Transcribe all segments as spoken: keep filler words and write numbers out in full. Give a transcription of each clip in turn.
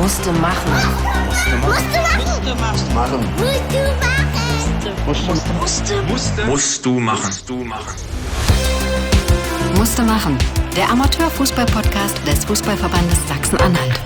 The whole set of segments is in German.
Musste machen. Musste machen. Musste machen. Musste machen. Musste. Musste. Musst du machen. Musst du machen. Musste machen. Der Amateurfußball-Podcast des Fußballverbandes Sachsen-Anhalt.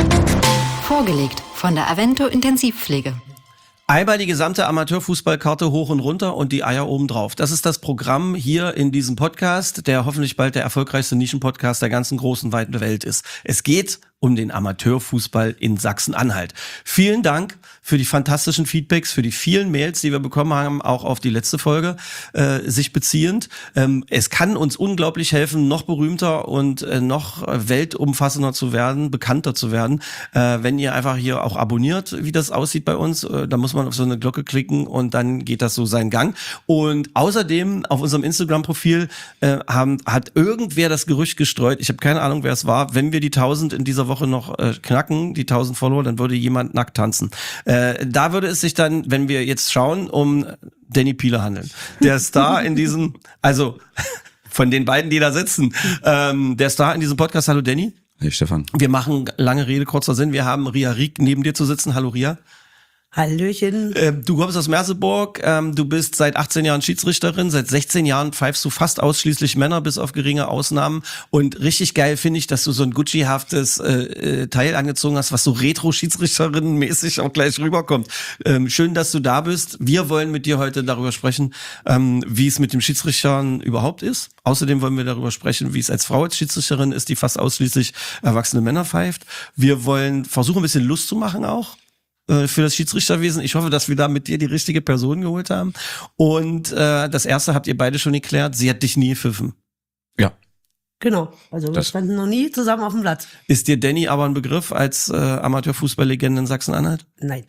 Vorgelegt von der Avento Intensivpflege. Einmal die gesamte Amateurfußballkarte hoch und runter und die Eier oben drauf. Das ist das Programm hier in diesem Podcast, der hoffentlich bald der erfolgreichste Nischenpodcast der ganzen großen, weiten Welt ist. Es geht um den Amateurfußball in Sachsen-Anhalt. Vielen Dank für die fantastischen Feedbacks, für die vielen Mails, die wir bekommen haben, auch auf die letzte Folge äh, sich beziehend. Ähm, es kann uns unglaublich helfen, noch berühmter und äh, noch weltumfassender zu werden, bekannter zu werden, äh, wenn ihr einfach hier auch abonniert, wie das aussieht bei uns. Äh, da muss man auf so eine Glocke klicken und dann geht das so seinen Gang. Und außerdem auf unserem Instagram-Profil äh, haben, hat irgendwer das Gerücht gestreut, ich habe keine Ahnung, wer es war, wenn wir die tausend in dieser Woche noch äh, knacken, die tausend Follower, dann würde jemand nackt tanzen. Äh, da würde es sich dann, wenn wir jetzt schauen, um Danny Piele handeln. Der Star in diesem, also von den beiden, die da sitzen, ähm, der Star in diesem Podcast. Hallo Danny. Hey Stefan. Wir machen lange Rede, kurzer Sinn. Wir haben Ria Rieck neben dir zu sitzen. Hallo Ria. Hallöchen. Äh, du kommst aus Merseburg, ähm, du bist seit achtzehn Jahren Schiedsrichterin, seit sechzehn Jahren pfeifst du fast ausschließlich Männer, bis auf geringe Ausnahmen. Und richtig geil finde ich, dass du so ein Gucci-haftes äh, äh, Teil angezogen hast, was so Retro-Schiedsrichterinnen-mäßig auch gleich rüberkommt. Ähm, schön, dass du da bist. Wir wollen mit dir heute darüber sprechen, ähm, wie es mit dem Schiedsrichtern überhaupt ist. Außerdem wollen wir darüber sprechen, wie es als Frau als Schiedsrichterin ist, die fast ausschließlich erwachsene Männer pfeift. Wir wollen versuchen, ein bisschen Lust zu machen auch für das Schiedsrichterwesen. Ich hoffe, dass wir da mit dir die richtige Person geholt haben. Und äh, das erste habt ihr beide schon geklärt, sie hat dich nie gepfiffen. Ja. Genau, also wir Das- standen noch nie zusammen auf dem Platz. Ist dir Danny aber ein Begriff als äh, Amateurfußballlegende in Sachsen-Anhalt? Nein.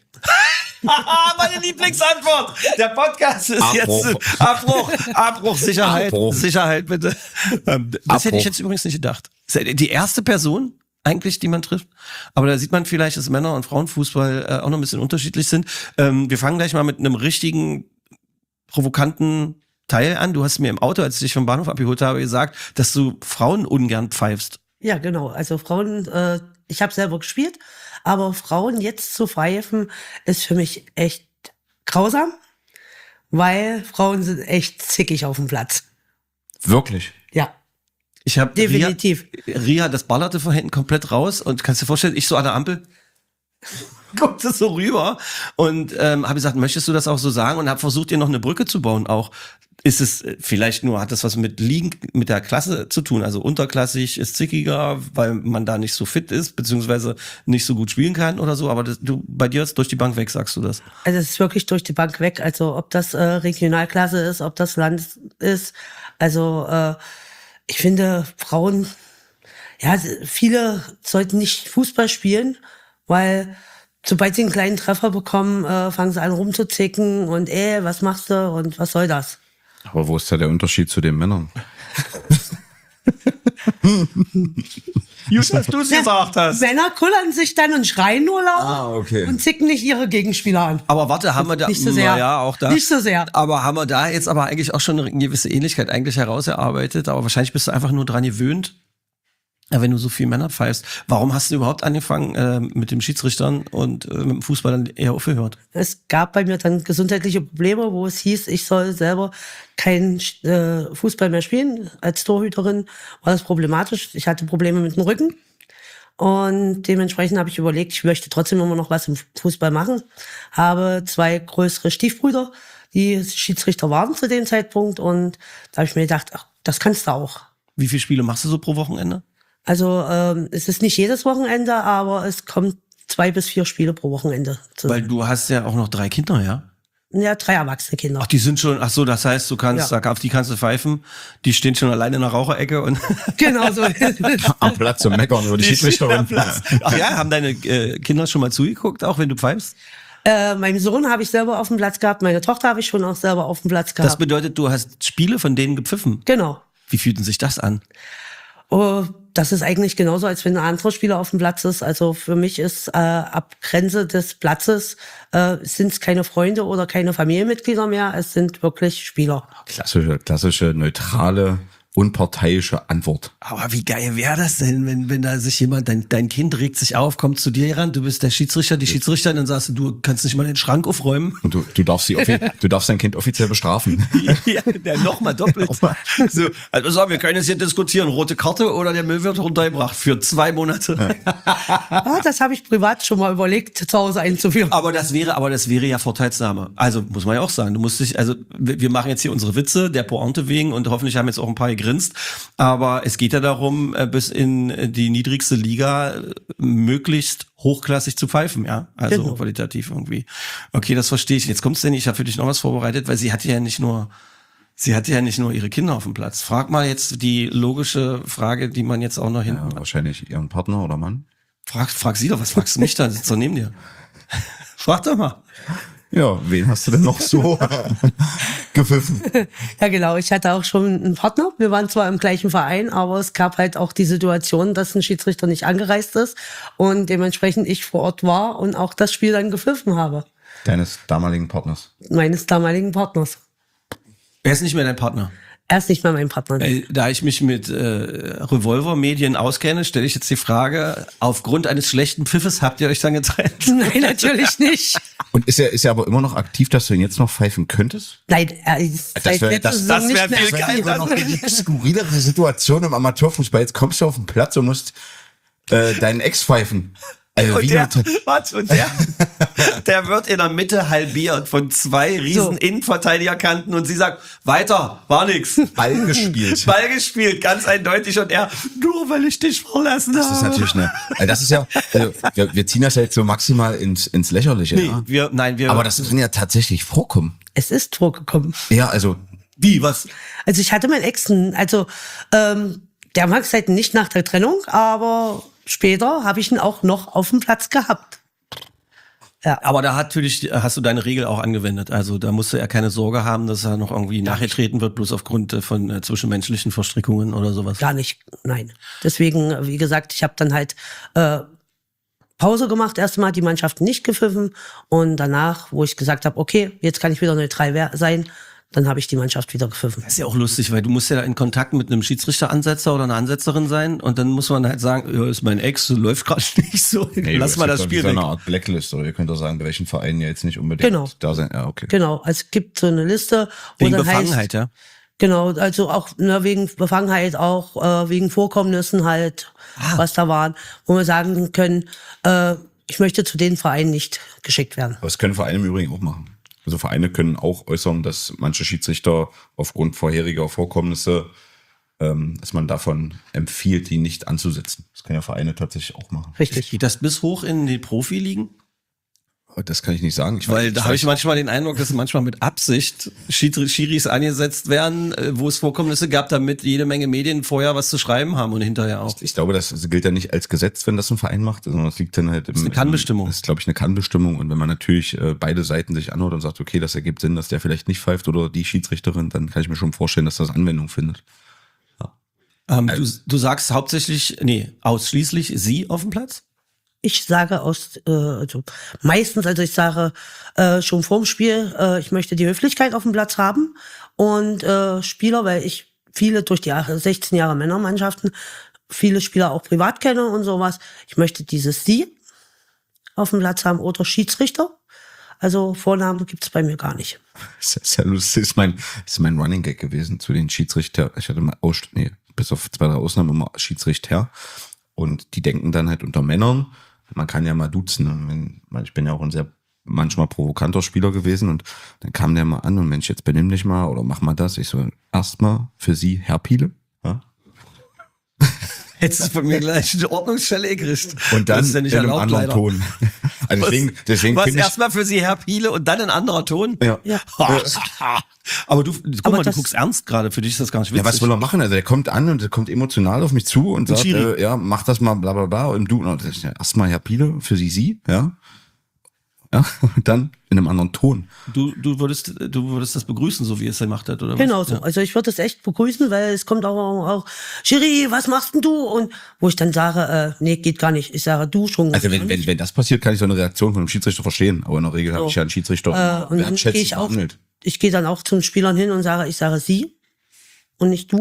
Meine Lieblingsantwort! Der Podcast ist Abbruch. jetzt Abbruch, Abbruch, Sicherheit, Abbruch. Sicherheit bitte. Ähm, das Abbruch. hätte ich jetzt übrigens nicht gedacht. Das ist die erste Person eigentlich, die man trifft. Aber da sieht man vielleicht, dass Männer- und Frauenfußball äh, auch noch ein bisschen unterschiedlich sind. Ähm, wir fangen gleich mal mit einem richtigen, provokanten Teil an. Du hast mir im Auto, als ich dich vom Bahnhof abgeholt habe, gesagt, dass du Frauen ungern pfeifst. Ja, genau. Also Frauen, äh, ich habe selber gespielt, aber Frauen jetzt zu pfeifen ist für mich echt grausam, weil Frauen sind echt zickig auf dem Platz. Wirklich? Ja, Ich habe definitiv. Ria, Ria, das ballerte von hinten komplett raus und kannst dir vorstellen, ich so an der Ampel guckte so rüber und ähm, habe gesagt, möchtest du das auch so sagen, und habe versucht, dir noch eine Brücke zu bauen auch. Ist es äh, vielleicht nur, hat das was mit Ligen, mit der Klasse zu tun? Also unterklassig ist zickiger, weil man da nicht so fit ist, beziehungsweise nicht so gut spielen kann oder so, aber das, du, bei dir ist durch die Bank weg, sagst du das? Also es ist wirklich durch die Bank weg. Also ob das äh, Regionalklasse ist, ob das Land ist. Also äh, ich finde, Frauen, ja, viele sollten nicht Fußball spielen, weil sobald sie einen kleinen Treffer bekommen, äh, fangen sie an rumzuzicken und äh, was machst du und was soll das? Aber wo ist da der Unterschied zu den Männern? Gut, dass du es gesagt hast. Männer kullern sich dann und schreien nur laut Ah, okay. und zicken nicht ihre Gegenspieler an. Aber warte, haben wir da, Nicht so sehr. na ja, auch da. Nicht so sehr. Aber haben wir da jetzt aber eigentlich auch schon eine gewisse Ähnlichkeit eigentlich herausgearbeitet, aber wahrscheinlich bist du einfach nur dran gewöhnt, ja, wenn du so viel Männer pfeifst. Warum hast du überhaupt angefangen äh, mit dem Schiedsrichtern und äh, mit dem Fußball dann eher aufgehört? Es gab bei mir dann gesundheitliche Probleme, wo es hieß, ich soll selber keinen äh, Fußball mehr spielen. Als Torhüterin war das problematisch. Ich hatte Probleme mit dem Rücken. Und dementsprechend habe ich überlegt, ich möchte trotzdem immer noch was im Fußball machen. Habe zwei größere Stiefbrüder, die Schiedsrichter waren zu dem Zeitpunkt. Und da habe ich mir gedacht, ach, das kannst du auch. Wie viele Spiele machst du so pro Wochenende? Also ähm, es ist nicht jedes Wochenende, aber es kommt zwei bis vier Spiele pro Wochenende Weil zusammen. du hast ja auch noch drei Kinder, ja? Ja, drei erwachsene Kinder. Ach, die sind schon, ach so, das heißt, du kannst, Ja. da, auf die kannst du pfeifen, die stehen schon alleine in der Raucherecke und Genau so. Am Platz zum Meckern über die Schiedsrichterin. Platz. Ach ja, haben deine äh, Kinder schon mal zugeguckt, auch wenn du pfeifst? Äh, meinen Sohn habe ich selber auf dem Platz gehabt, meine Tochter habe ich schon auch selber auf dem Platz gehabt. Das bedeutet, du hast Spiele von denen gepfiffen. Genau. Wie fühlt denn sich das an? Oh, das ist eigentlich genauso, als wenn ein anderer Spieler auf dem Platz ist. Also für mich ist äh, ab Grenze des Platzes äh, sind es keine Freunde oder keine Familienmitglieder mehr. Es sind wirklich Spieler. Klassische, klassische, neutrale unparteiische Antwort. Aber wie geil wäre das denn, wenn, wenn da sich jemand, dein, dein Kind regt sich auf, kommt zu dir ran, du bist der Schiedsrichter, die Schiedsrichterin, dann sagst du, du kannst nicht mal den Schrank aufräumen. Und du, du darfst sie offi- du darfst dein Kind offiziell bestrafen. Ja, der nochmal doppelt. So, also sagen, wir können jetzt hier diskutieren, rote Karte oder der Müll wird runtergebracht für zwei Monate. Ah, das habe ich privat schon mal überlegt, zu Hause einzuführen. Aber das wäre, aber das wäre ja Vorteilsnahme. Also muss man ja auch sagen, du musst dich, also wir wir machen jetzt hier unsere Witze der Pointe wegen und hoffentlich haben jetzt auch ein paar gegrinst. Aber es geht ja darum, bis in die niedrigste Liga möglichst hochklassig zu pfeifen, ja, also Genau. qualitativ irgendwie. Okay, das verstehe ich. Jetzt kommt's denn, ich habe für dich noch was vorbereitet, weil sie hatte ja nicht nur Sie hatte ja nicht nur ihre Kinder auf dem Platz. Frag mal jetzt die logische Frage, die man jetzt auch noch hinten. Ja, wahrscheinlich ihren Partner oder Mann. Frag, frag sie doch, was fragst du mich da? Sitzt doch neben dir. Frag doch mal. Ja, wen hast du denn noch so gepfiffen? Ja, genau. Ich hatte auch schon einen Partner. Wir waren zwar im gleichen Verein, aber es gab halt auch die Situation, dass ein Schiedsrichter nicht angereist ist und dementsprechend ich vor Ort war und auch das Spiel dann gepfiffen habe. Deines damaligen Partners. Meines damaligen Partners. Er ist nicht mehr dein Partner. Er ist nicht mehr mein Partner. Äh, Da ich mich mit äh, Revolver-Medien auskenne, stelle ich jetzt die Frage, aufgrund eines schlechten Pfiffes habt ihr euch dann getrennt? Nein, natürlich nicht. Und ist er, ist er aber immer noch aktiv, dass du ihn jetzt noch pfeifen könntest? Nein, er ist Das seit wär- letzter das- Saison das wär nicht viel mehr geiler. aktiv. Das noch die skurrilere Situation im Amateurfußball. Jetzt kommst du auf den Platz und musst äh, deinen Ex pfeifen. Also, Und wie der, du- warte, und der, der wird in der Mitte halbiert von zwei riesen So. Innenverteidigerkanten und sie sagt, weiter, war nix. Ball gespielt. Ball gespielt, ganz eindeutig und er, nur weil ich dich verlassen Das ist habe. natürlich eine, also das ist ja, also wir, wir ziehen das ja jetzt so maximal ins, ins Lächerliche. Nee, Ja? wir, nein, wir, Aber das kann ja tatsächlich vorkommen. Es ist vorgekommen. Ja, also, wie, was? Also ich hatte meinen Ex, also ähm, der mag seit nicht nach der Trennung, aber später habe ich ihn auch noch auf dem Platz gehabt. Aber da hat natürlich, hast du deine Regel auch angewendet. Also da musste er keine Sorge haben, dass er noch irgendwie nachgetreten wird, bloß aufgrund äh, von äh, zwischenmenschlichen Verstrickungen oder sowas. Gar nicht, nein. Deswegen, wie gesagt, ich habe dann halt äh, Pause gemacht, erstmal die Mannschaft nicht gepfiffen und danach, wo ich gesagt habe, okay, jetzt kann ich wieder neutral wer- sein, dann habe ich die Mannschaft wieder gepfiffen. Das ist ja auch lustig, weil du musst ja da in Kontakt mit einem Schiedsrichteransetzer oder einer Ansetzerin sein und dann muss man halt sagen, ja, ist mein Ex, läuft gerade nicht so, lass mal das Spiel so weg. eine Art Blacklist, oder ihr könnt doch sagen, bei welchen Vereinen ihr jetzt nicht unbedingt Genau. da sein. Ja, okay. Genau, also es gibt so eine Liste, wo Wegen dann Befangenheit, heißt, ja. genau, also auch ne, wegen Befangenheit, auch äh, wegen Vorkommnissen halt, Ah. was da waren, wo wir sagen können, äh, ich möchte zu den Vereinen nicht geschickt werden. Aber das können Vereine im Übrigen auch machen. Also Vereine können auch äußern, dass manche Schiedsrichter aufgrund vorheriger Vorkommnisse, ähm, dass man davon empfiehlt, die nicht anzusetzen. Das können ja Vereine tatsächlich auch machen. Richtig. Geht das bis hoch in die Profiligen? Das kann ich nicht sagen. Ich Weil weiß, da habe ich manchmal den Eindruck, dass manchmal mit Absicht Schiedri- Schiris angesetzt werden, äh, wo es Vorkommnisse gab, damit jede Menge Medien vorher was zu schreiben haben und hinterher auch. Ich glaube, das gilt ja nicht als Gesetz, wenn das ein Verein macht, sondern das liegt dann halt im, ist eine Kannbestimmung. Das ist, glaube ich, eine Kannbestimmung. Und wenn man natürlich äh, beide Seiten sich anhört und sagt, okay, das ergibt Sinn, dass der vielleicht nicht pfeift oder die Schiedsrichterin, dann kann ich mir schon vorstellen, dass das Anwendung findet. Ähm, du, du sagst hauptsächlich, nee, ausschließlich sie auf dem Platz? Ich sage aus, äh, also meistens, also ich sage äh, schon vorm Spiel, äh, ich möchte die Höflichkeit auf dem Platz haben und äh, Spieler, weil ich viele durch die Jahre, sechzehn Jahre Männermannschaften, viele Spieler auch privat kenne und sowas. Ich möchte dieses Sie auf dem Platz haben oder Schiedsrichter. Also Vornamen gibt's bei mir gar nicht. Das ist ja lustig. Das ist mein, das ist mein Running Gag gewesen zu den Schiedsrichter. Ich hatte mal Aus, nee, bis auf zwei, drei Ausnahmen immer Schiedsrichter. Und die denken dann halt unter Männern, man kann ja mal duzen. Und wenn, weil ich bin ja auch ein sehr manchmal provokanter Spieler gewesen und dann kam der mal an und Mensch, jetzt benimm dich mal oder mach mal das. Ich so, erstmal für Sie, Herr Piele. Ja? Hättest du von mir gleich eine Ordnungsstelle gekriegt. Und dann Das ist ja nicht in einem erlaubt, anderen leider. Ton. Also deswegen, deswegen Was finde ich, erstmal für sie Herr Piele und dann ein anderer Ton? ja. Ja. Aber du, guck Aber mal, du das- guckst ernst gerade. Für dich ist das gar nicht Ja, witzig. was will er machen? Also der kommt an und der kommt emotional auf mich zu und sagt, Schiri. äh, ja, mach das mal, bla bla bla. Und du, und das ist ja erstmal Herr Piele, für Sie, Sie, ja. Ja, und dann in einem anderen Ton. Du, du würdest, du würdest das begrüßen, so wie es er gemacht hat, oder was? Genau so. Ja. Also ich würde es echt begrüßen, weil es kommt auch, auch Schiri, was machst denn du? Und wo ich dann sage, äh, nee, geht gar nicht. Ich sage, du schon. Also wenn, wenn, wenn das passiert, kann ich so eine Reaktion von einem Schiedsrichter verstehen. Aber in der Regel habe So. ich ja einen Schiedsrichter Äh, und dann gehe wertschätzend ich auch, behandelt. ich gehe dann auch zum Spielern hin und sage, ich sage sie und nicht du.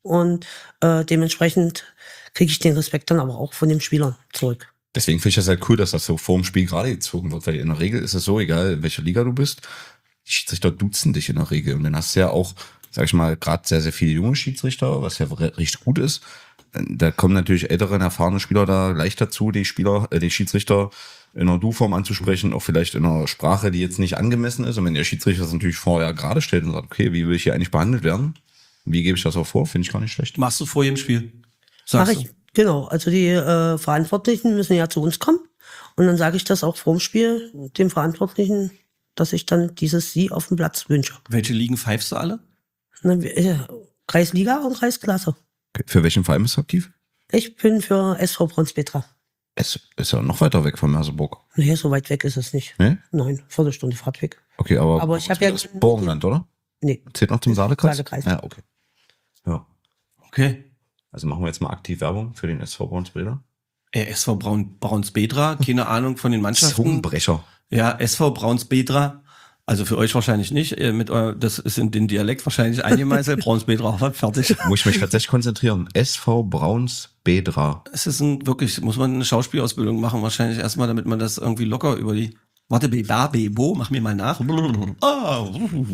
und äh, dementsprechend kriege ich den Respekt dann aber auch von den Spielern zurück. Deswegen finde ich das halt cool, dass das so vor dem Spiel gerade gezogen wird, weil in der Regel ist es so, egal in welcher Liga du bist, die Schiedsrichter duzen dich in der Regel und dann hast du ja auch, sag ich mal, gerade sehr, sehr viele junge Schiedsrichter, was ja recht gut ist. Da kommen natürlich ältere, erfahrene Spieler da leicht dazu, die Spieler, äh, die Schiedsrichter in einer Du-Form anzusprechen, auch vielleicht in einer Sprache, die jetzt nicht angemessen ist. Und wenn der Schiedsrichter das natürlich vorher gerade stellt und sagt, okay, wie will ich hier eigentlich behandelt werden? Wie gebe ich das auch vor? Finde ich gar nicht schlecht. Machst du vor jedem Spiel? Mach ich, genau. Also die äh, Verantwortlichen müssen ja zu uns kommen. Und dann sage ich das auch vor dem Spiel dem Verantwortlichen, dass ich dann dieses Sie auf dem Platz wünsche. Welche Ligen pfeifst du alle? Na, äh, Kreisliga und Kreisklasse. Okay. Für welchen Verein bist du aktiv? Ich bin für S V Braunspetra. Es ist ja noch weiter weg von Merseburg. Nee, so weit weg ist es nicht. Nee? Nein, Viertelstunde Fahrtweg. Okay, aber, Aber ich habe ja das ist Burgenland, oder? Nee. Zählt noch zum Saalekreis? Saalekreis. Ja, okay. Ja. Okay. Also machen wir jetzt mal aktiv Werbung für den S V Braunspetra. Äh, S V Braun, Braunspetra, keine Ahnung von den Mannschaften. Zungenbrecher. Ja, S V Braunspetra. Also für euch wahrscheinlich nicht. Äh, Mit euer, das ist in den Dialekt wahrscheinlich eingemeißelt. Braunspetra, fertig. Muss ich mich tatsächlich konzentrieren. S V Braunspetra. Es ist ein wirklich, muss man eine Schauspielausbildung machen, wahrscheinlich erstmal, damit man das irgendwie locker über die. Warte, Beba, Bebo, mach mir mal nach. Ah,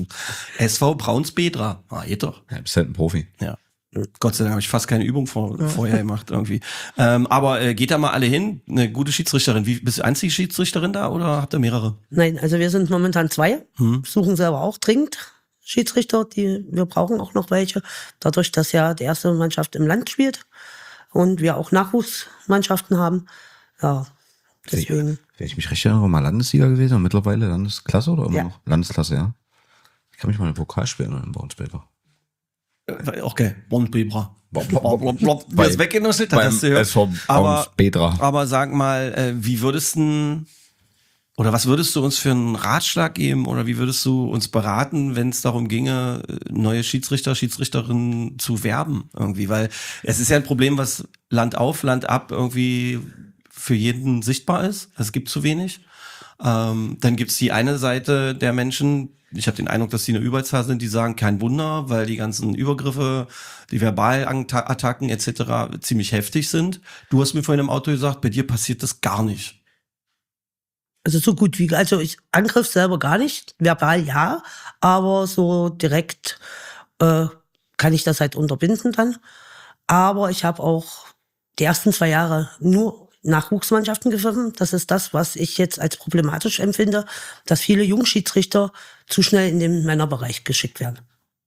S V Braunspetra. Ah, geht doch. Ja, bist halt ein Profi. Ja. Gott sei Dank habe ich fast keine Übung vor, vorher gemacht irgendwie. Ähm, aber äh, geht da mal alle hin? Eine gute Schiedsrichterin. Wie, bist du einzige Schiedsrichterin da oder habt ihr mehrere? Nein, also wir sind momentan zwei. Hm. Suchen selber auch dringend Schiedsrichter. Die, wir brauchen auch noch welche. Dadurch, dass ja die erste Mannschaft im Land spielt und wir auch Nachwuchsmannschaften haben. Ja, deswegen. Wenn ich mich recht erinnere, mal Landesliga gewesen und mittlerweile Landesklasse oder immer Ja. noch? Landesklasse, ja. Ich kann mich mal in Pokal spielen in Braunspetra. Okay, Braunspetra. Bob, Wer ist weggenuschelt, hat das gehört. S V Aber, Braunspetra. aber sag mal, äh, wie würdest du, oder was würdest du uns für einen Ratschlag geben oder wie würdest du uns beraten, wenn es darum ginge, neue Schiedsrichter, Schiedsrichterinnen zu werben irgendwie? Weil es ist ja ein Problem, was Land auf, Land ab irgendwie für jeden sichtbar ist. Es gibt zu wenig. Ähm, dann gibt's die eine Seite der Menschen, ich habe den Eindruck, dass die eine Überzahl sind, die sagen, kein Wunder, weil die ganzen Übergriffe, die Verbalattacken et cetera ziemlich heftig sind. Du hast mir vorhin im Auto gesagt, bei dir passiert das gar nicht. Also so gut wie, also ich Angriff selber gar nicht, verbal ja, aber so direkt äh, kann ich das halt unterbinden dann. Aber ich habe auch die ersten zwei Jahre nur Nachwuchsmannschaften gepfiffen. Das ist das, was ich jetzt als problematisch empfinde, dass viele Jungschiedsrichter zu schnell in den Männerbereich geschickt werden.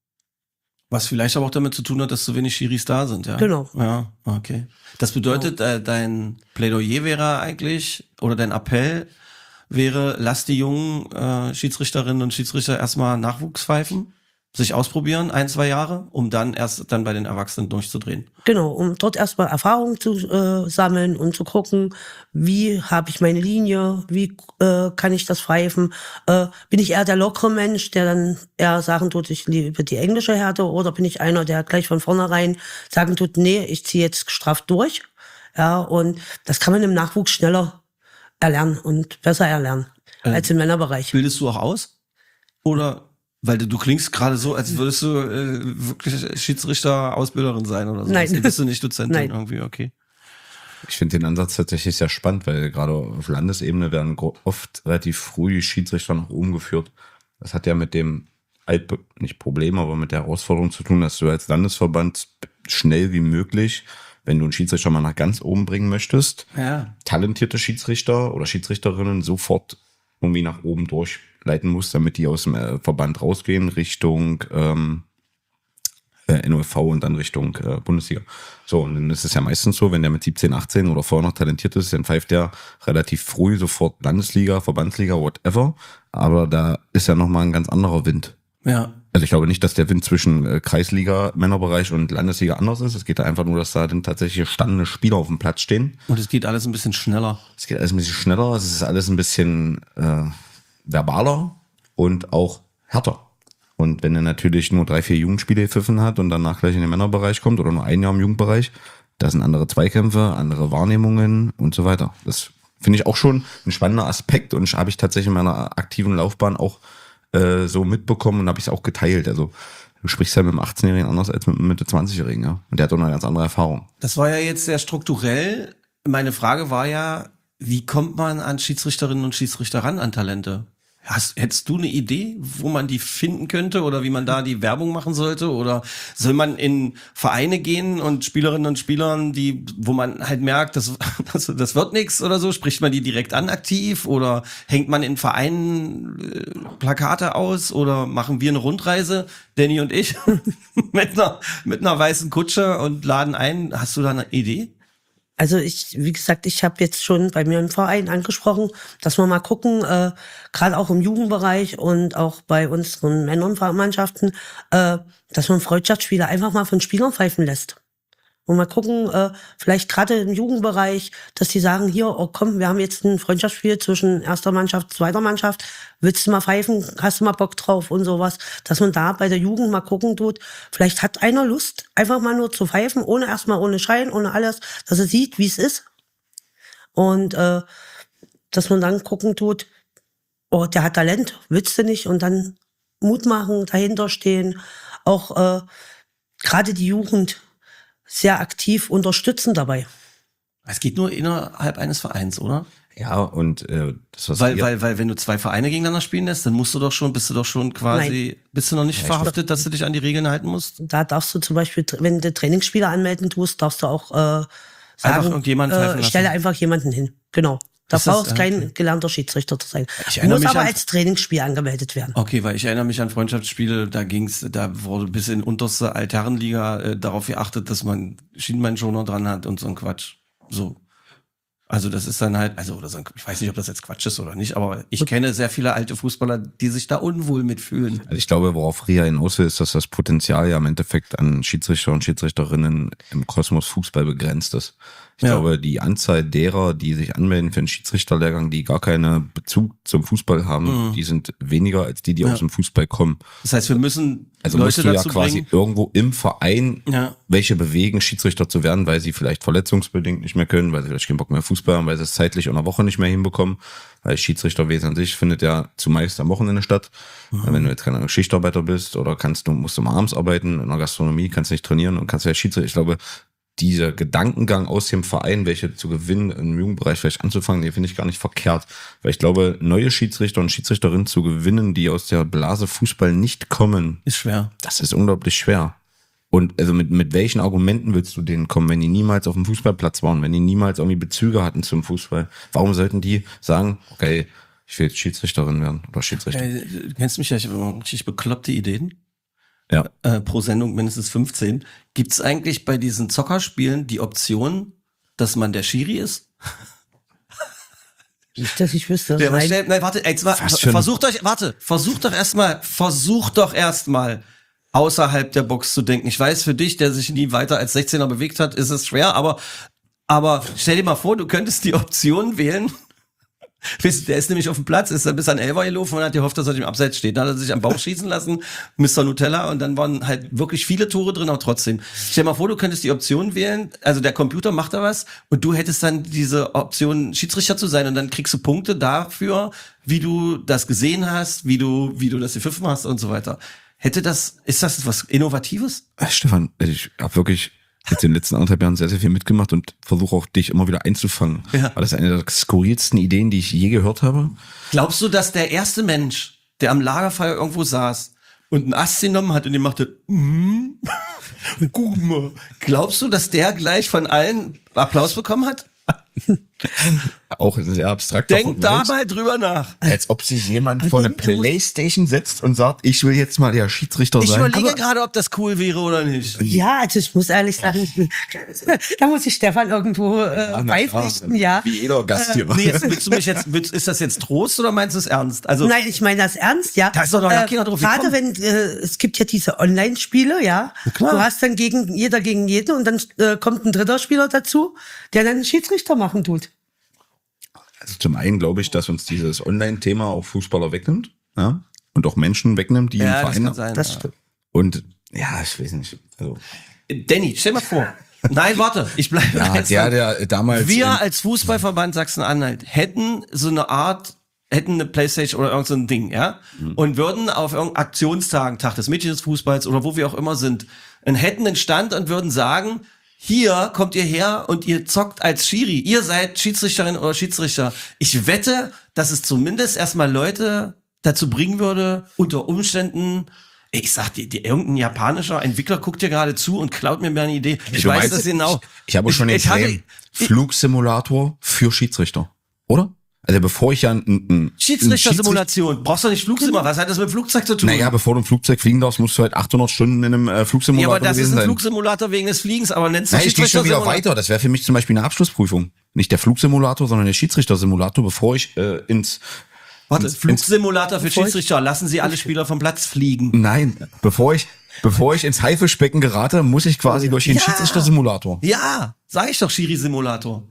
Was vielleicht aber auch damit zu tun hat, dass zu wenig Schiris da sind, ja? Genau. Ja, okay. Das bedeutet, äh, dein Plädoyer wäre eigentlich, oder dein Appell wäre, lass die jungen äh, Schiedsrichterinnen und Schiedsrichter erstmal Nachwuchs pfeifen, sich ausprobieren, ein, zwei Jahre, um dann erst dann bei den Erwachsenen durchzudrehen. Genau, um dort erstmal Erfahrung zu äh, sammeln und zu gucken, wie habe ich meine Linie, wie äh, kann ich das pfeifen, äh, bin ich eher der lockere Mensch, der dann eher sagen tut, ich liebe die englische Härte, oder bin ich einer, der gleich von vornherein sagen tut, nee, ich ziehe jetzt straff durch. Ja, und das kann man im Nachwuchs schneller erlernen und besser erlernen Äh, als im Männerbereich. Bildest du auch aus? Oder, weil du, du klingst gerade so, als würdest du äh, wirklich Schiedsrichter, Ausbilderin sein oder so. Nein. Bist du nicht Dozentin Nein. irgendwie, okay. Ich finde den Ansatz tatsächlich sehr spannend, weil gerade auf Landesebene werden gro- oft relativ früh Schiedsrichter nach oben geführt. Das hat ja mit dem, Alt nicht Problem, aber mit der Herausforderung zu tun, dass du als Landesverband schnell wie möglich, wenn du einen Schiedsrichter mal nach ganz oben bringen möchtest, Ja. talentierte Schiedsrichter oder Schiedsrichterinnen sofort irgendwie nach oben durchleiten musst, damit die aus dem äh, Verband rausgehen Richtung ähm, äh, N O F V und dann Richtung äh, Bundesliga. So, und dann ist es ja meistens so, wenn der mit siebzehn, achtzehn oder vorher noch talentiert ist, dann pfeift der relativ früh sofort Landesliga, Verbandsliga, whatever. Aber da ist ja nochmal ein ganz anderer Wind. Ja. Also ich glaube nicht, dass der Wind zwischen äh, Kreisliga, Männerbereich und Landesliga anders ist. Es geht da einfach nur, dass da dann tatsächlich gestandene Spieler auf dem Platz stehen. Und es geht alles ein bisschen schneller. Es geht alles ein bisschen schneller, es ist alles ein bisschen äh, verbaler und auch härter. Und wenn er natürlich nur drei, vier Jugendspiele gepfiffen hat und danach gleich in den Männerbereich kommt oder nur ein Jahr im Jugendbereich, da sind andere Zweikämpfe, andere Wahrnehmungen und so weiter. Das finde ich auch schon ein spannender Aspekt und habe ich tatsächlich in meiner aktiven Laufbahn auch äh, so mitbekommen und habe ich es auch geteilt. Also du sprichst ja mit einem achtzehnjährigen anders als mit einem Mitte zwanzigjährigen, ja. Und der hat doch eine ganz andere Erfahrung. Das war ja jetzt sehr strukturell. Meine Frage war ja, wie kommt man an Schiedsrichterinnen und Schiedsrichter ran, an Talente? Hast, hättest du eine Idee, wo man die finden könnte oder wie man da die Werbung machen sollte? Oder soll man in Vereine gehen und Spielerinnen und Spielern, die, wo man halt merkt, das, das, das wird nichts oder so, spricht man die direkt an aktiv oder hängt man in Vereinen äh, Plakate aus oder machen wir eine Rundreise, Danny und ich, mit einer, mit einer weißen Kutsche und laden ein? Hast du da eine Idee? Also ich, wie gesagt, ich habe jetzt schon bei mir im Verein angesprochen, dass wir mal gucken, äh, gerade auch im Jugendbereich und auch bei unseren Männernmannschaften, äh, dass man Freundschaftsspiele einfach mal von Spielern pfeifen lässt. Und mal gucken, äh, vielleicht gerade im Jugendbereich, dass die sagen, hier, oh komm, wir haben jetzt ein Freundschaftsspiel zwischen erster Mannschaft, zweiter Mannschaft, willst du mal pfeifen, hast du mal Bock drauf und sowas, dass man da bei der Jugend mal gucken tut, vielleicht hat einer Lust, einfach mal nur zu pfeifen, ohne erstmal, ohne Schein, ohne alles, dass er sieht, wie es ist. Und äh, dass man dann gucken tut, oh, der hat Talent, willst du nicht? Und dann Mut machen, dahinter stehen, auch äh, gerade die Jugend sehr aktiv unterstützen dabei. Es geht nur innerhalb eines Vereins, oder? Ja, und äh, das was Weil, ihr, weil, weil, wenn du zwei Vereine gegeneinander spielen lässt, dann musst du doch schon, bist du doch schon quasi, Nein. bist du noch nicht Ja, verhaftet, dass du dich an die Regeln halten musst? Da darfst du zum Beispiel, wenn du Trainingsspieler anmelden tust, darfst du auch äh, sagen, Einfach irgendjemanden pfeifen äh, lassen. stelle einfach jemanden hin. Genau. Da Ist das- brauchst du kein okay. gelernter Schiedsrichter zu sein. Ich erinnere Muss mich aber an- als Trainingsspiel angemeldet werden. Okay, weil ich erinnere mich an Freundschaftsspiele, da ging's, da wurde bis in unterste Altherrenliga äh, darauf geachtet, dass man Schienbeinschoner dran hat und so ein Quatsch. So. Also das ist dann halt, also oder so ein, ich weiß nicht, ob das jetzt Quatsch ist oder nicht, aber ich kenne sehr viele alte Fußballer, die sich da unwohl mitfühlen. Also ich glaube, worauf Ria hinaus will, ist, dass das Potenzial ja im Endeffekt an Schiedsrichter und Schiedsrichterinnen im Kosmos Fußball begrenzt ist. Ich Ja. glaube, die Anzahl derer, die sich anmelden für einen Schiedsrichterlehrgang, die gar keinen Bezug zum Fußball haben, Mhm. die sind weniger als die, die Ja. aus dem Fußball kommen. Das heißt, wir müssen Also Leute musst du ja dazu quasi bringen. irgendwo im Verein Ja. welche bewegen, Schiedsrichter zu werden, weil sie vielleicht verletzungsbedingt nicht mehr können, weil sie vielleicht keinen Bock mehr Fußball haben, weil sie es zeitlich in der Woche nicht mehr hinbekommen. Weil Schiedsrichterwesen an sich findet ja zumeist am Wochenende statt. Mhm. Wenn du jetzt keine Ahnung, Schichtarbeiter bist oder kannst du, musst du mal abends arbeiten, in der Gastronomie kannst du nicht trainieren und kannst ja Schiedsrichter. Ich glaube, dieser Gedankengang aus dem Verein, welche zu gewinnen, im Jugendbereich vielleicht anzufangen, den finde ich gar nicht verkehrt. Weil ich glaube, neue Schiedsrichter und Schiedsrichterinnen zu gewinnen, die aus der Blase Fußball nicht kommen, Ist schwer. das ist unglaublich schwer. Und also mit, mit welchen Argumenten willst du denen kommen, wenn die niemals auf dem Fußballplatz waren, wenn die niemals irgendwie Bezüge hatten zum Fußball? Warum sollten die sagen, okay, ich will jetzt Schiedsrichterin werden oder Schiedsrichter? Äh, du kennst mich ja, ich habe immer richtig bekloppte Ideen. Ja. Äh, pro Sendung mindestens fünfzehn. Gibt's eigentlich bei diesen Zockerspielen die Option, dass man der Schiri ist? Nicht, dass ich wüsste. Ja, aber Nein. schnell, nein, warte, jetzt, wa- Was für ein- versucht euch, warte, versucht doch erstmal, versucht doch erstmal außerhalb der Box zu denken. Ich weiß, für dich, der sich nie weiter als sechzehner bewegt hat, ist es schwer, aber, aber stell dir mal vor, du könntest die Option wählen. Wisst, der ist nämlich auf dem Platz, ist dann bis an Elfer gelaufen und hat gehofft, dass er im Abseits steht. Dann hat er sich am Bauch schießen lassen, Mister Nutella, und dann waren halt wirklich viele Tore drin, aber trotzdem. Stell dir mal vor, du könntest die Option wählen, also der Computer macht da was und du hättest dann diese Option, Schiedsrichter zu sein, und dann kriegst du Punkte dafür, wie du das gesehen hast, wie du, wie du das gepfiffen hast und so weiter. Hätte das, ist das was Innovatives? Äh, Stefan, ich habe wirklich jetzt in den letzten anderthalb Jahren sehr, sehr viel mitgemacht und versuche auch dich immer wieder einzufangen. Ja. Weil das ist eine der skurrilsten Ideen, die ich je gehört habe. Glaubst du, dass der erste Mensch, der am Lagerfeuer irgendwo saß und einen Ast genommen hat und den machte, mm, guck mal, glaubst du, dass der gleich von allen Applaus bekommen hat? Auch ein sehr abstrakter Denk da Vergleich. mal drüber nach. Als ob sich jemand vor eine Playstation setzt und sagt, ich will jetzt mal der Schiedsrichter Ich sein. überlege gerade, ob das cool wäre oder nicht. Ja, also ich muss ehrlich sagen, da muss ich Stefan irgendwo äh, na klar. beipflichten, ja. Wie jeder Gast hier. Nee, jetzt willst du mich jetzt, willst, ist das jetzt Trost oder meinst du es ernst? Also, Nein, ich meine das ernst, ja. Da ist doch noch gar keiner drauf Gerade gekommen. wenn, äh, es gibt ja diese Online-Spiele, ja. klar. Du hast dann gegen, jeder gegen jeden und dann äh, kommt ein dritter Spieler dazu, der dann einen Schiedsrichter machen tut. Also zum einen glaube ich, dass uns dieses Online-Thema auch Fußballer wegnimmt, ja, und auch Menschen wegnimmt, die ja, im das Verein kann sein. Das ja. stimmt. und ja, ich weiß nicht. Also Danny, stell mal vor. Nein, warte, ich bleibe ja, jetzt der, dran. der damals Wir in- als Fußballverband Sachsen-Anhalt hätten so eine Art hätten eine Playstation oder irgend so ein Ding, ja, mhm. und würden auf irgendeinen Aktionstagen, Tag des Mädchenfußballs oder wo wir auch immer sind, und hätten einen Stand und würden sagen, hier kommt ihr her und ihr zockt als Schiri, ihr seid Schiedsrichterin oder Schiedsrichter. Ich wette, dass es zumindest erstmal Leute dazu bringen würde, unter Umständen, ich sag dir, die, irgendein japanischer Entwickler guckt dir gerade zu und klaut mir mal eine Idee. Ich du weiß meinst, das genau. Ich, ich habe schon den ich, ich hatte, Claim, Flugsimulator für Schiedsrichter, oder? Also bevor ich ja ein, ein Schiedsrichter-Simulation. Brauchst du nicht Flugsimulator? Was hat das mit dem Flugzeug zu tun? Naja, bevor du ein Flugzeug fliegen darfst, musst du halt achthundert Stunden in einem äh, Flugsimulator Ja, aber das ist ein sein. Flugsimulator wegen des Fliegens, aber nennst du Nein, ich gehe schon wieder Schiedsrichter-Simulator? weiter. Das wäre für mich zum Beispiel eine Abschlussprüfung. Nicht der Flugsimulator, sondern der Schiedsrichter-Simulator, bevor ich äh, ins... Warte, ins, Flugsimulator für bevor ich- Schiedsrichter. Lassen Sie alle Spieler vom Platz fliegen. Nein, bevor ich bevor ich ins Haifischbecken gerate, muss ich quasi durch den Ja. Schiedsrichter-Simulator. Ja, sag ich doch, Schiri-Simulator.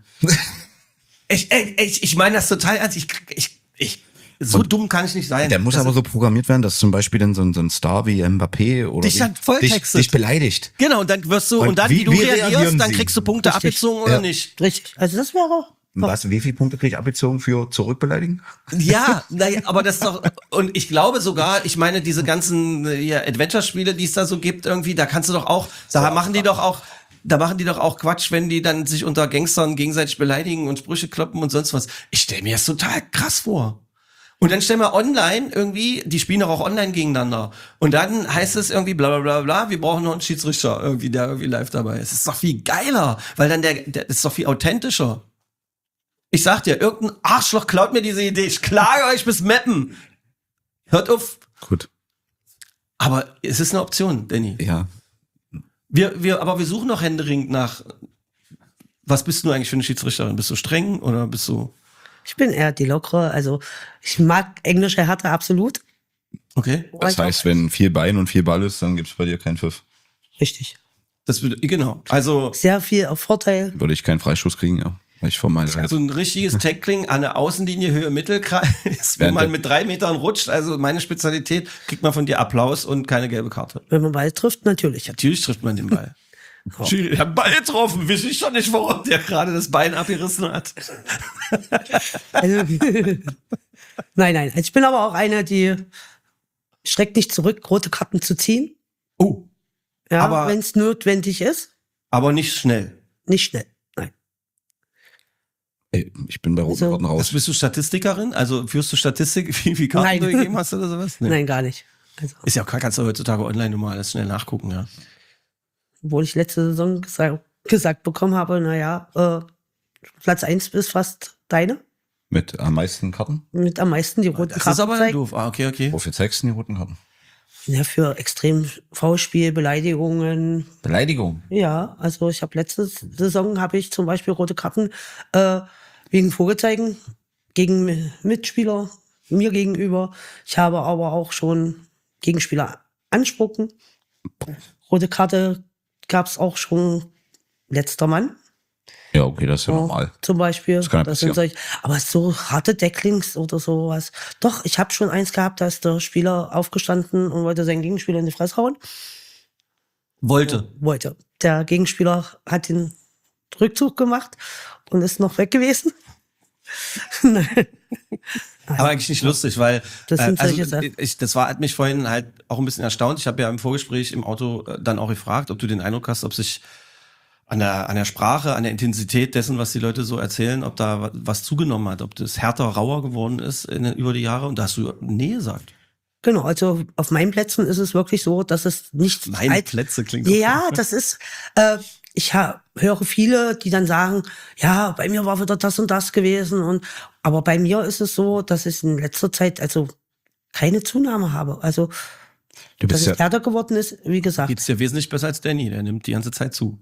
ich ich, ich, ich meine das total ernst. Ich, ich, ich, so Und dumm kann ich nicht sein. Der muss Das aber ist- so programmiert werden, dass zum Beispiel dann so ein, so ein Star wie Mbappé oder Dich wie- dann volltextet. dich, dich beleidigt. Genau, und dann wirst du, und, Und dann, wie- wie, du wie reagierst, reagieren dann Sie? kriegst du Punkte Richtig. abgezogen oder Ja. nicht. Richtig. Also das wäre. Was, wie viele Punkte kriege ich abgezogen für zurückbeleidigen? Ja, naja, aber das ist doch, und ich glaube sogar, ich meine, diese ganzen äh, ja, Adventure-Spiele, die es da so gibt, irgendwie, da kannst du doch auch, da machen die doch auch, da machen die doch auch Quatsch, wenn die dann sich unter Gangstern gegenseitig beleidigen und Sprüche kloppen und sonst was. Ich stelle mir das total krass vor. Und dann stellen wir online irgendwie, die spielen doch auch online gegeneinander. Und dann heißt es irgendwie bla bla bla bla, wir brauchen noch einen Schiedsrichter irgendwie, der irgendwie live dabei ist. Das ist doch viel geiler, weil dann der, der das ist doch viel authentischer. Ich sag dir, irgendein Arschloch klaut mir diese Idee. Ich klage euch bis Meppen. Hört auf. Gut. Aber es ist eine Option, Danny. Ja. Wir, wir, aber wir suchen noch händeringend nach, was bist du eigentlich für eine Schiedsrichterin? Bist du streng oder bist du, Ich bin eher die lockere. Also ich mag englische Härte absolut. okay? Das heißt, wenn viel Bein und viel Ball ist, dann gibt's bei dir keinen Pfiff. Richtig. Das würde, genau. Also, Sehr viel auf Vorteil. Würde ich keinen Freistoß kriegen, ja. Weil ich von meiner Seite. so ein richtiges Tackling an der Außenlinie, Höhe Mittelkreis, wo Während man der- mit drei Metern rutscht. Also meine Spezialität, kriegt man von dir Applaus und keine gelbe Karte. Wenn man Ball trifft, natürlich. Natürlich trifft man den Ball. Schiri, der hat Ball getroffen, weiß ich schon nicht, warum der gerade das Bein abgerissen hat. Also, nein, nein. Ich bin aber auch eine, die schreckt nicht zurück, rote Karten zu ziehen. Oh, Ja, Aber- wenn es notwendig ist. aber nicht schnell. Nicht schnell. Nein. Ey, ich bin bei roten Also- Karten Also raus. bist du Statistikerin? Also führst du Statistik, wie viele Karten Nein. du gegeben hast oder sowas? Nee. Nein, gar nicht. Also, Ist ja auch kannst du heutzutage online nur mal alles schnell nachgucken, ja. obwohl ich letzte Saison gesagt, gesagt bekommen habe, naja, äh, Platz eins ist fast deine. Mit am meisten Karten? Mit am meisten die roten Das Karten. ist aber zeigen. doof. Ah, okay, okay. Wofür zeigst du denn die roten Karten? Ja, für extrem Foulspiel, Beleidigungen. Beleidigung. Ja, also ich habe letzte Saison habe ich zum Beispiel rote Karten äh, wegen Vogelzeigen gegen Mitspieler mir gegenüber. Ich habe aber auch schon Gegenspieler anspucken. Rote Karte gab es auch schon letzter Mann. Ja, okay, das ist ja Ja, normal. Zum Beispiel. Das kann ja Das sind passieren. solche, aber so harte Decklings oder sowas. Doch, ich habe schon eins gehabt, da ist der Spieler aufgestanden und wollte seinen Gegenspieler in die Fresse hauen. Wollte. Wollte. Der Gegenspieler hat den Rückzug gemacht und ist noch weg gewesen. Nein. Aber eigentlich nicht lustig, weil Das sind äh, also, solche Sachen. ich, das war hat mich vorhin halt auch ein bisschen erstaunt. Ich habe ja im Vorgespräch im Auto äh, dann auch gefragt, ob du den Eindruck hast, ob sich an der an der Sprache, an der Intensität dessen, was die Leute so erzählen, ob da wa- was zugenommen hat, ob das härter, rauer geworden ist in, über die Jahre. Und da hast du nee gesagt. Genau, also auf meinen Plätzen ist es wirklich so, dass es nicht Meine alt- Plätze klingt doch Ja, das ist, äh, ich ha, höre viele, die dann sagen, ja, bei mir war wieder das und das gewesen. Und aber bei mir ist es so, dass ich in letzter Zeit also keine Zunahme habe. Also, Du dass bist es ja, härter geworden ist, wie gesagt. Geht's dir wesentlich besser als Danny, der nimmt die ganze Zeit zu.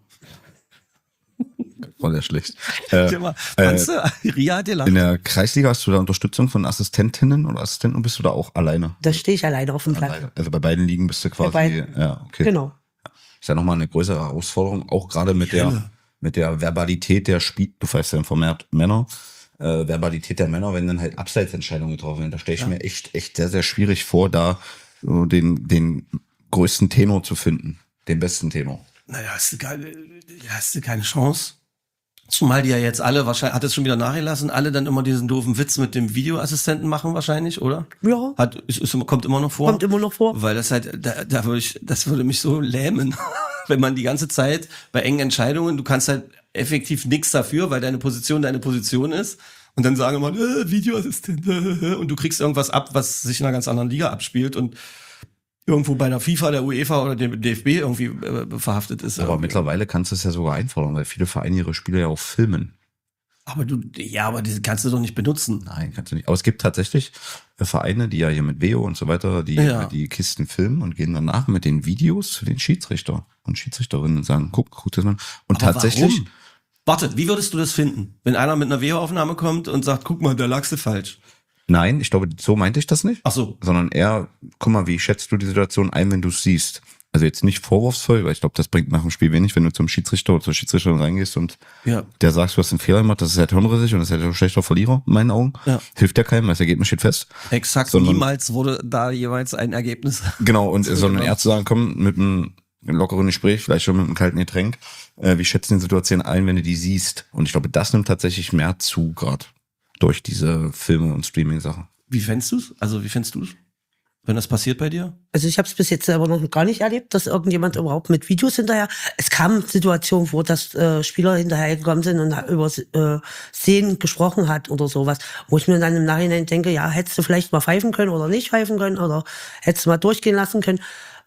voll der schlecht. Äh, Äh, äh, Ria hat gelacht. in der Kreisliga hast du da Unterstützung von Assistentinnen oder Assistenten und bist du da auch alleine? Da stehe ich alleine auf dem Platz. Alleine. Also bei beiden Ligen bist du quasi, beiden. ja, okay. Genau. Ist ja nochmal eine größere Herausforderung, auch gerade mit der, mit der Verbalität der Spiel, du weißt ja vermehrt Männer, äh, Verbalität der Männer, wenn dann halt Abseitsentscheidungen getroffen werden. Da stelle ich mir echt, echt sehr, sehr schwierig vor, da so den, den größten Tenor zu finden, den besten Tenor. Naja, hast du keine, hast du keine Chance. Zumal die ja jetzt alle, wahrscheinlich, hat es schon wieder nachgelassen, alle dann immer diesen doofen Witz mit dem Videoassistenten machen wahrscheinlich, oder? Ja. Hat, ist, ist, kommt immer noch vor. Kommt immer noch vor. Weil das halt, da, da würde ich, das würde mich so lähmen, wenn man die ganze Zeit bei engen Entscheidungen, du kannst halt effektiv nichts dafür, weil deine Position deine Position ist. Und dann sagen wir mal, äh, Videoassistent, äh, und du kriegst irgendwas ab, was sich in einer ganz anderen Liga abspielt und irgendwo bei der FIFA, der UEFA oder dem D F B irgendwie äh, verhaftet ist. Aber irgendwie. mittlerweile kannst du es ja sogar einfordern, weil viele Vereine ihre Spieler ja auch filmen. Aber du, ja, aber die kannst du doch nicht benutzen. Nein, kannst du nicht. Aber es gibt tatsächlich äh, Vereine, die ja hier mit Veo und so weiter, die Ja. die Kisten filmen und gehen danach mit den Videos zu den Schiedsrichter und Schiedsrichterinnen und sagen, guck, guck das mal. Und Aber tatsächlich, warum? Warte, wie würdest du das finden, wenn einer mit einer Videoaufnahme kommt und sagt, guck mal, da lagst du falsch? nein, ich glaube, so meinte ich das nicht. Ach so. Sondern eher, guck mal, wie schätzt du die Situation ein, wenn du es siehst? Also jetzt nicht vorwurfsvoll, weil ich glaube, das bringt nach dem Spiel wenig, wenn du zum Schiedsrichter oder zur Schiedsrichterin reingehst und Ja. der sagst, du hast einen Fehler gemacht, das ist halt hirnrissig und das ist halt ein schlechter Verlierer, in meinen Augen. Ja. Hilft ja keinem, weil das Ergebnis steht fest. Exakt, Sondern- niemals wurde da jeweils ein Ergebnis. Genau, und sondern genau. eher zu sagen, komm, mit einem lockeren Gespräch, vielleicht schon mit einem kalten Getränk, äh, wie schätzen die Situation ein, wenn du die siehst? Und ich glaube, das nimmt tatsächlich mehr zu, gerade durch diese Filme und Streaming-Sachen. Wie fändest du's? Also, wie fändest du's? Wenn das passiert bei dir? Also ich habe es bis jetzt selber noch gar nicht erlebt, dass irgendjemand überhaupt mit Videos hinterher. Es kamen Situationen vor, dass äh, Spieler hinterhergekommen sind und über äh, Szenen gesprochen hat oder sowas, wo ich mir dann im Nachhinein denke, ja, hättest du vielleicht mal pfeifen können oder nicht pfeifen können oder hättest du mal durchgehen lassen können.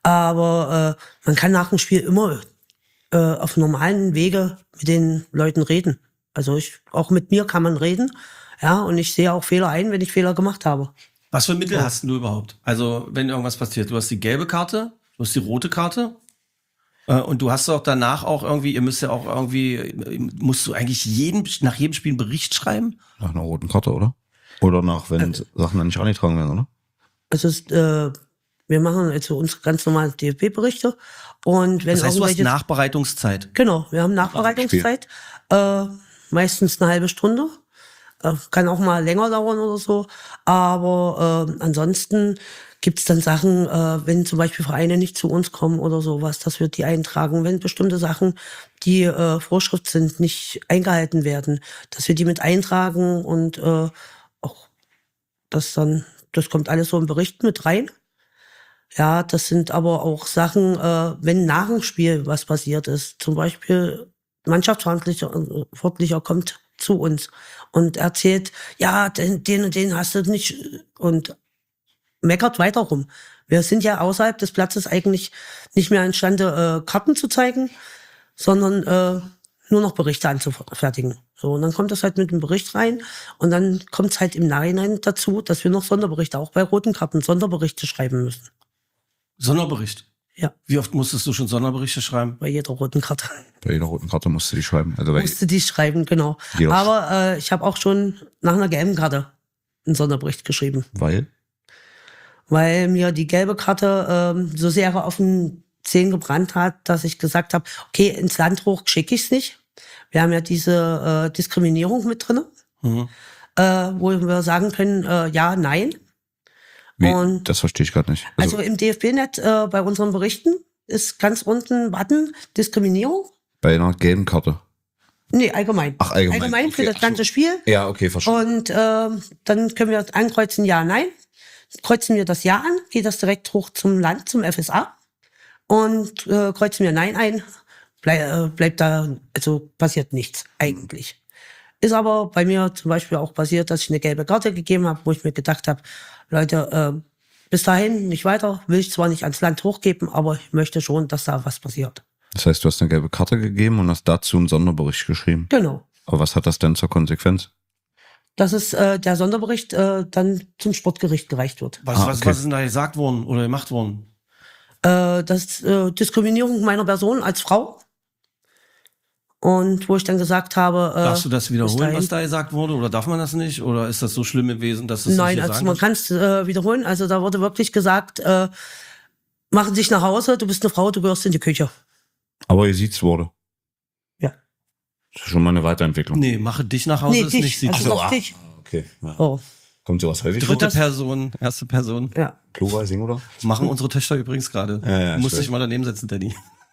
Aber äh, man kann nach dem Spiel immer äh, auf normalen Wege mit den Leuten reden. Also ich, auch mit mir kann man reden. Ja, und ich sehe auch Fehler ein, wenn ich Fehler gemacht habe. Was für Mittel hast du überhaupt? Also, wenn irgendwas passiert, du hast die gelbe Karte, du hast die rote Karte äh, und du hast auch danach auch irgendwie, ihr müsst ja auch irgendwie, musst du eigentlich jeden, nach jedem Spiel einen Bericht schreiben? Nach einer roten Karte, oder? Oder nach, wenn Äh. Sachen dann nicht angetragen werden, oder? Es ist, äh, wir machen also unsere ganz normalen D F B-Berichte und wenn Das heißt, du hast irgendwelche- Nachbereitungszeit. Genau, wir haben Nachbereitungszeit, äh, meistens eine halbe Stunde. Äh, kann auch mal länger dauern oder so. Aber äh, ansonsten gibt's dann Sachen, äh, wenn zum Beispiel Vereine nicht zu uns kommen oder sowas, dass wir die eintragen. Wenn bestimmte Sachen, die äh, Vorschrift sind, nicht eingehalten werden, dass wir die mit eintragen und äh, auch das dann, das kommt alles so im Bericht mit rein. Ja, das sind aber auch Sachen, äh, wenn nach dem Spiel was passiert ist. Zum Beispiel Mannschaftsverantwortlicher kommt zu uns und erzählt, ja, den, den und den hast du nicht und meckert weiter rum. Wir sind ja außerhalb des Platzes eigentlich nicht mehr imstande, äh, Karten zu zeigen, sondern äh, nur noch Berichte anzufertigen. So, und dann kommt das halt mit dem Bericht rein und dann kommt es halt im Nachhinein dazu, dass wir noch Sonderberichte, auch bei roten Karten, Sonderberichte schreiben müssen. Sonderbericht. Ja, Wie oft musstest du schon Sonderberichte schreiben? bei jeder roten Karte. Bei jeder roten Karte musst du die schreiben. Also bei, Musste die schreiben, genau. Jeder- Aber äh, ich habe auch schon nach einer gelben Karte einen Sonderbericht geschrieben. weil? Weil mir die gelbe Karte ähm, so sehr auf den Zehen gebrannt hat, dass ich gesagt habe, okay, ins Land hoch schicke ich's nicht. Wir haben ja diese äh, Diskriminierung mit drin, Mhm. äh, wo wir sagen können, äh, ja, nein. Wie? Und- Das verstehe ich gerade nicht. Also, im D F B-Net äh, bei unseren Berichten ist ganz unten Button Diskriminierung. bei einer gelben Karte. Nee, allgemein. Ach, allgemein. Allgemein für Okay, das ach so. ganze Spiel. Ja, okay, verstehe. Und ähm, dann können wir ankreuzen Ja, Nein. Kreuzen wir das Ja an, geht das direkt hoch zum Land, zum F S A. Und äh, kreuzen wir Nein ein, bleib, äh, bleibt da, also passiert nichts eigentlich. Ist aber bei mir zum Beispiel auch passiert, dass ich eine gelbe Karte gegeben habe, wo ich mir gedacht habe, Leute, äh, bis dahin nicht weiter, will ich zwar nicht ans Land hochgeben, aber ich möchte schon, dass da was passiert. Das heißt, du hast eine gelbe Karte gegeben und hast dazu einen Sonderbericht geschrieben. Genau. Aber was hat das denn zur Konsequenz? Dass es äh, der Sonderbericht äh, dann zum Sportgericht gereicht wird. Was, Ah, was, okay. was ist denn da gesagt worden oder gemacht worden? Äh, das ist äh, Diskriminierung meiner Person als Frau. Und wo ich dann gesagt habe, äh, Darfst du das bis wiederholen, dahin- was da gesagt wurde, oder darf man das nicht? Oder ist das so schlimm gewesen, dass es Nein, nicht also sagen man kann es äh, wiederholen. Also da wurde wirklich gesagt, äh, machen Sie sich nach Hause, du bist eine Frau, du gehörst in die Küche. Aber ihr sieht's wurde. Ja. Das ist schon mal eine Weiterentwicklung. Nee, mache dich nach Hause Nee, ist dich. nicht sie. Also Ach so, auf ah. dich. Okay. Ja. Oh, Kommt sowas häufig Dritte vor? Person, erste Person. ja. Plural, Singular? Machen unsere Töchter übrigens gerade. Ja, ja, Musste schön. ich mal daneben setzen, Danny.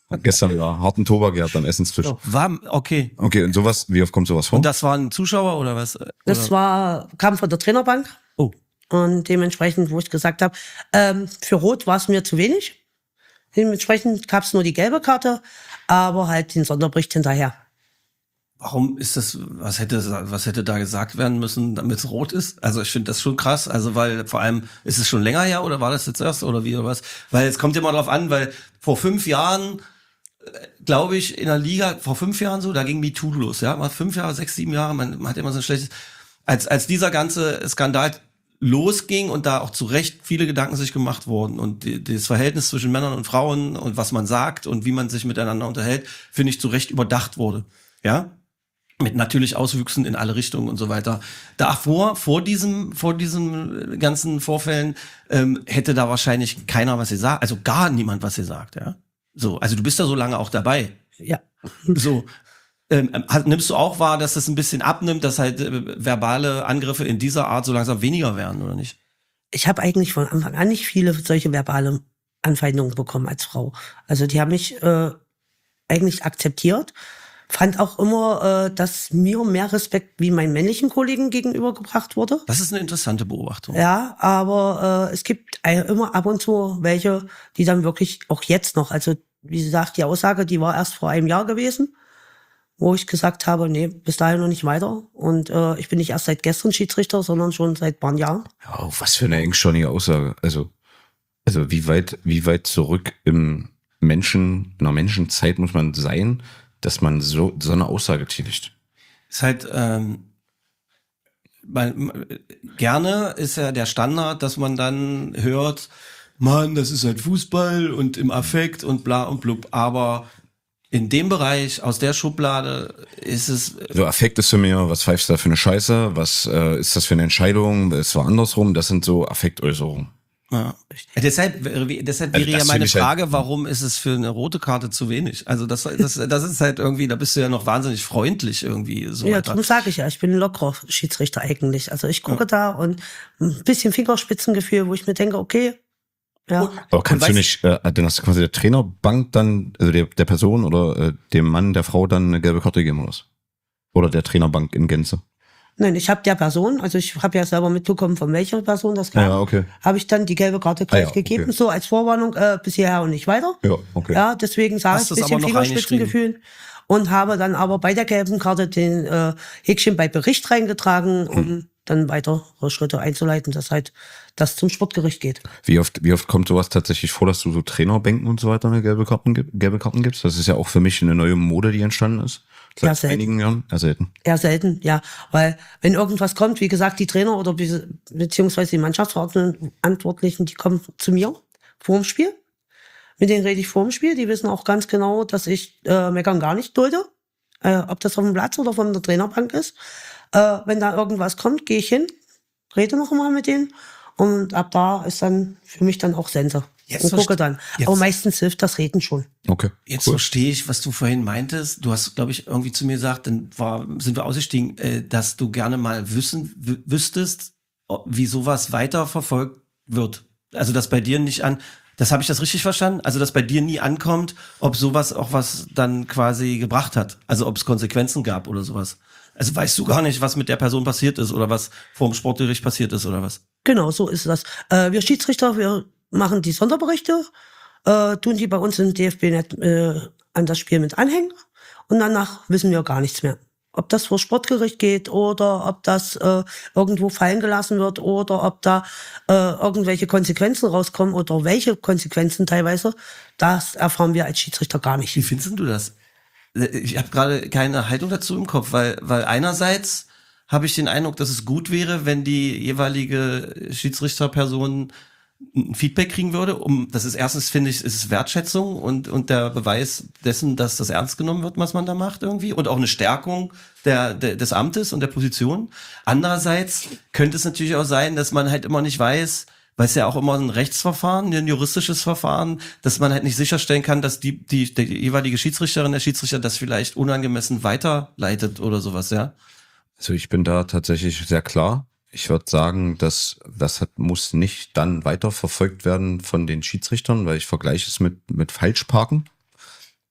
Hat gestern wieder harten Tobak gehabt am Essenstisch. So. War, okay. Okay, und sowas, wie oft kommt sowas vor? Und das waren Zuschauer oder was? Das Oder? war, kam von der Trainerbank. Oh. Und dementsprechend, wo ich gesagt habe, ähm, für Rot war es mir zu wenig. Dementsprechend gab es nur die gelbe Karte, aber halt den Sonderbericht hinterher. Warum ist das, was hätte, was hätte da gesagt werden müssen, damit es rot ist? Also ich finde das schon krass, also weil vor allem, ist es schon länger her oder war das jetzt erst oder wie oder was? Weil es kommt immer drauf an, weil vor fünf Jahren, glaube ich, in der Liga, vor fünf Jahren so, da ging MeToo los, ja, mal fünf Jahre, sechs, sieben Jahre, man, man hat immer so ein schlechtes, als, als dieser ganze Skandal losging und da auch zu Recht viele Gedanken sich gemacht wurden und die, das Verhältnis zwischen Männern und Frauen und was man sagt und wie man sich miteinander unterhält, finde ich zu Recht überdacht wurde, ja? Mit natürlich Auswüchsen in alle Richtungen und so weiter. Davor, vor diesem, vor diesen ganzen Vorfällen, ähm, hätte da wahrscheinlich keiner was gesagt, also gar niemand was gesagt, ja. So, also du bist da so lange auch dabei. Ja. So, ähm, nimmst du auch wahr, dass das ein bisschen abnimmt, dass halt äh, verbale Angriffe in dieser Art so langsam weniger werden, oder nicht? Ich habe eigentlich von Anfang an nicht viele solche verbale Anfeindungen bekommen als Frau. Also die haben mich äh, eigentlich akzeptiert. Fand auch immer, äh, dass mir mehr Respekt wie meinen männlichen Kollegen gegenübergebracht wurde. Das ist eine interessante Beobachtung. Ja, aber äh, es gibt äh, immer ab und zu welche, die dann wirklich, auch jetzt noch, also wie gesagt, die Aussage, die war erst vor einem Jahr gewesen, wo ich gesagt habe, nee, bis dahin noch nicht weiter. Und äh, ich bin nicht erst seit gestern Schiedsrichter, sondern schon seit ein paar Jahren. Ja, was für eine engstirnige Aussage. Also, also wie weit, wie weit zurück im Menschen, in einer Menschenzeit muss man sein, dass man so, so eine Aussage tätigt. Ist halt, ähm, man, gerne ist ja der Standard, dass man dann hört, Mann, das ist halt Fußball und im Affekt und bla und blub, aber in dem Bereich, aus der Schublade, ist es... So, Affekt ist für mich, was pfeifst du da für eine Scheiße? Was äh, ist das für eine Entscheidung? Es war andersrum. Das sind so Affektäußerungen. Ja. Deshalb, deshalb wäre Also ja das meine finde ich halt- Frage, warum ist es für eine rote Karte zu wenig? Also das, das, das ist halt irgendwie, da bist du ja noch wahnsinnig freundlich irgendwie. So Ja, weiter. darum sage ich ja, ich bin ein lockerer Schiedsrichter eigentlich. Also ich gucke ja da und ein bisschen Fingerspitzengefühl, wo ich mir denke, okay, ja. Und- Aber kannst Und du weißt- nicht, äh, dann hast du quasi der Trainerbank dann, also der, der Person oder äh, dem Mann, der Frau dann eine gelbe Karte geben oder was? Oder der Trainerbank in Gänze? Nein, ich habe der Person, also ich habe ja selber mitbekommen, von welcher Person das kam, Ja, okay. habe ich dann die gelbe Karte gleich Ah ja, okay. gegeben, so als Vorwarnung, äh, bis hierher und nicht weiter. Ja, okay. Ja, deswegen sage Hast ich du's ein bisschen aber noch Fingerspitzengefühl und habe dann aber bei der gelben Karte den äh, Häkchen bei Bericht reingetragen, um Hm. dann weitere Schritte einzuleiten, dass halt das zum Sportgericht geht. Wie oft, wie oft kommt sowas tatsächlich vor, dass du so Trainerbänken und so weiter eine gelbe Karten, gib- gelbe Karten gibst? Das ist ja auch für mich eine neue Mode, die entstanden ist. Ja, Seit selten. einigen Jahren. Ja, selten. Eher selten, ja. Weil wenn irgendwas kommt, wie gesagt, die Trainer oder be beziehungsweise die Mannschaftsverantwortlichen, die kommen zu mir vor dem Spiel. Mit denen rede ich vor dem Spiel. Die wissen auch ganz genau, dass ich äh, Meckern gar nicht dulde. Äh, ob das auf dem Platz oder von der Trainerbank ist. Äh, wenn da irgendwas kommt, gehe ich hin, rede noch mal mit denen. Und ab da ist dann für mich dann auch Sense. Jetzt und gucke verste- dann. jetzt- Aber meistens hilft das Reden schon. Okay. Jetzt cool. verstehe ich, was du vorhin meintest. Du hast, glaube ich, irgendwie zu mir gesagt, dann war, sind wir ausgestiegen, äh, dass du gerne mal wissen, wü- wüsstest, ob- wie sowas weiterverfolgt wird. Also, dass bei dir nicht an, das habe ich das richtig verstanden? Also, dass bei dir nie ankommt, ob sowas auch was dann quasi gebracht hat. Also, ob es Konsequenzen gab oder sowas. Also, weißt du gar nicht, was mit der Person passiert ist oder was vor dem Sportgericht passiert ist oder was? Genau, so ist das. Äh, wir Schiedsrichter, wir machen die Sonderberichte, äh, tun die bei uns im D F B-Net äh, an das Spiel mit anhängen und danach wissen wir gar nichts mehr. Ob das vor Sportgericht geht oder ob das äh, irgendwo fallen gelassen wird oder ob da äh, irgendwelche Konsequenzen rauskommen oder welche Konsequenzen teilweise, das erfahren wir als Schiedsrichter gar nicht. Wie findest du das? Ich habe gerade keine Haltung dazu im Kopf, weil, weil einerseits habe ich den Eindruck, dass es gut wäre, wenn die jeweilige Schiedsrichterperson ein Feedback kriegen würde. Um, das ist erstens, finde ich, ist es Wertschätzung und, und der Beweis dessen, dass das ernst genommen wird, was man da macht irgendwie und auch eine Stärkung der, der, des Amtes und der Position. Andererseits könnte es natürlich auch sein, dass man halt immer nicht weiß, weil es ja auch immer ein Rechtsverfahren, ein juristisches Verfahren, dass man halt nicht sicherstellen kann, dass die, die, die jeweilige Schiedsrichterin, der Schiedsrichter das vielleicht unangemessen weiterleitet oder sowas, ja. Also ich bin da tatsächlich sehr klar. Ich würde sagen, dass das hat, muss nicht dann weiterverfolgt werden von den Schiedsrichtern, weil ich vergleiche es mit, mit Falschparken.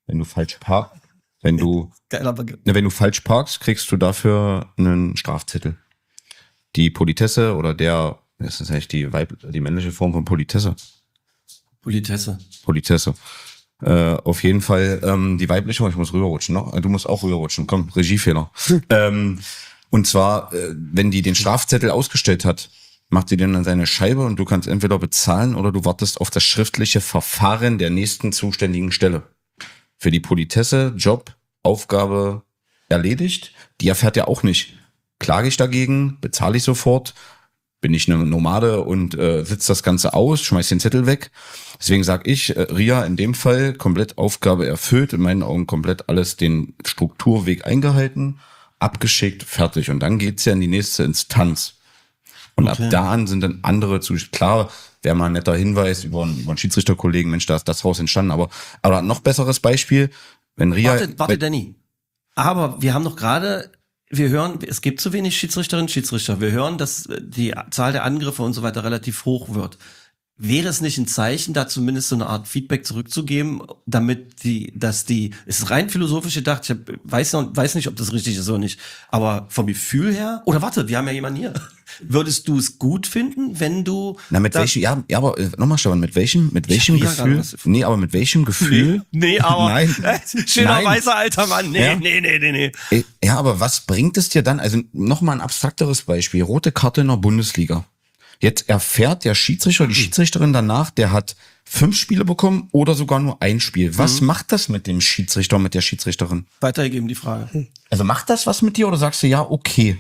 Wenn du falsch parkst, wenn du, Geiler Begriff. ne, wenn du falsch parkst, kriegst du dafür einen Strafzettel. Die Politesse oder der, das ist eigentlich die Weib, die männliche Form von Politesse. Politesse. Politesse. Äh, auf jeden Fall ähm, die weibliche, ich muss rüberrutschen, ne? Du musst auch rüberrutschen, komm, Regiefehler. ähm, und zwar, äh, wenn die den Strafzettel ausgestellt hat, macht sie den an seine Scheibe und du kannst entweder bezahlen oder du wartest auf das schriftliche Verfahren der nächsten zuständigen Stelle. Für die Politesse, Job, Aufgabe erledigt, die erfährt ja auch nicht. Klage ich dagegen, bezahle ich sofort, bin ich eine Nomade und äh, sitze das Ganze aus, schmeiß den Zettel weg. Deswegen sage ich, äh, Ria in dem Fall komplett Aufgabe erfüllt, in meinen Augen komplett alles den Strukturweg eingehalten, abgeschickt, fertig. Und dann geht's ja in die nächste Instanz. Und Okay. ab da an sind dann andere zu, klar, wäre mal ein netter Hinweis über einen, über einen Schiedsrichterkollegen, Mensch, da ist das raus entstanden, aber, aber noch besseres Beispiel, wenn Ria... Warte, warte, wenn, Danny. Aber wir haben doch gerade, wir hören, es gibt zu wenig Schiedsrichterinnen und Schiedsrichter. Wir hören, dass die Zahl der Angriffe und so weiter relativ hoch wird. Wäre es nicht ein Zeichen, da zumindest so eine Art Feedback zurückzugeben, damit die, dass die, es ist rein philosophisch gedacht, ich hab, weiß noch, weiß nicht, ob das richtig ist oder nicht, aber vom Gefühl her, oder warte, wir haben ja jemanden hier. Würdest du es gut finden, wenn du... Na, mit da- welchem, ja, ja, aber äh, nochmal, Stefan, mit welchem, mit welchem hab ja gerade Gefühl? was- Nee, aber mit welchem Gefühl? Nee, nee, aber Nein. schöner Nein. weißer alter Mann. Nee, Ja. nee, nee, nee, nee. Äh, Ja, aber was bringt es dir dann? Also nochmal ein abstrakteres Beispiel. Rote Karte in der Bundesliga. Jetzt erfährt der Schiedsrichter, die Schiedsrichterin danach, der hat fünf Spiele bekommen oder sogar nur ein Spiel. Was macht das mit dem Schiedsrichter, mit der Schiedsrichterin? Weitergegeben die Frage. Also macht das was mit dir oder sagst du ja, okay?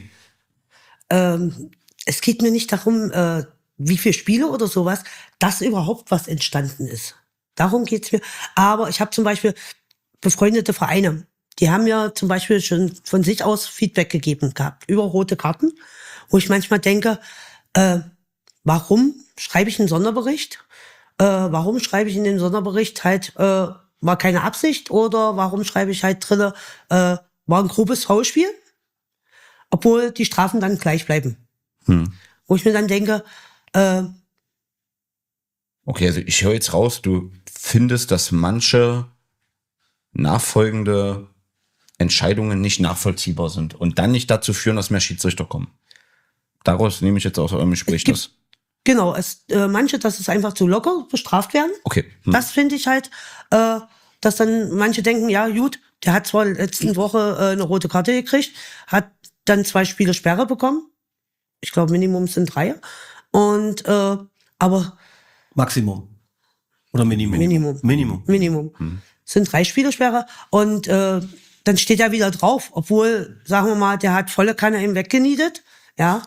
Ähm, es geht mir nicht darum, äh, wie viele Spiele oder sowas, dass überhaupt was entstanden ist. Darum geht's mir. Aber ich habe zum Beispiel befreundete Vereine, die haben ja zum Beispiel schon von sich aus Feedback gegeben gehabt über rote Karten, wo ich manchmal denke, äh, warum schreibe ich einen Sonderbericht? Äh, warum schreibe ich in den Sonderbericht halt, äh, war keine Absicht oder warum schreibe ich halt drinne, äh, war ein grobes Foulspiel? Obwohl die Strafen dann gleich bleiben. Hm. Wo ich mir dann denke, äh, Okay, also ich höre jetzt raus, du findest, dass manche nachfolgende Entscheidungen nicht nachvollziehbar sind und dann nicht dazu führen, dass mehr Schiedsrichter kommen. Daraus nehme ich jetzt aus eurem Gespräch gibt- das. genau, es, äh, manche, dass es einfach zu locker bestraft werden. Okay. Hm. Das finde ich halt, äh, dass dann manche denken, ja gut, der hat zwar letzte Woche äh, eine rote Karte gekriegt, hat dann zwei Spiele Sperre bekommen. Ich glaube, Minimum sind drei. Und äh, aber Maximum. Oder Minimum? Minimum. Minimum. Minimum. Sind drei Spiele Sperre. Und äh, dann steht er wieder drauf, obwohl, sagen wir mal, der hat volle Kanne ihm weggenietet, ja.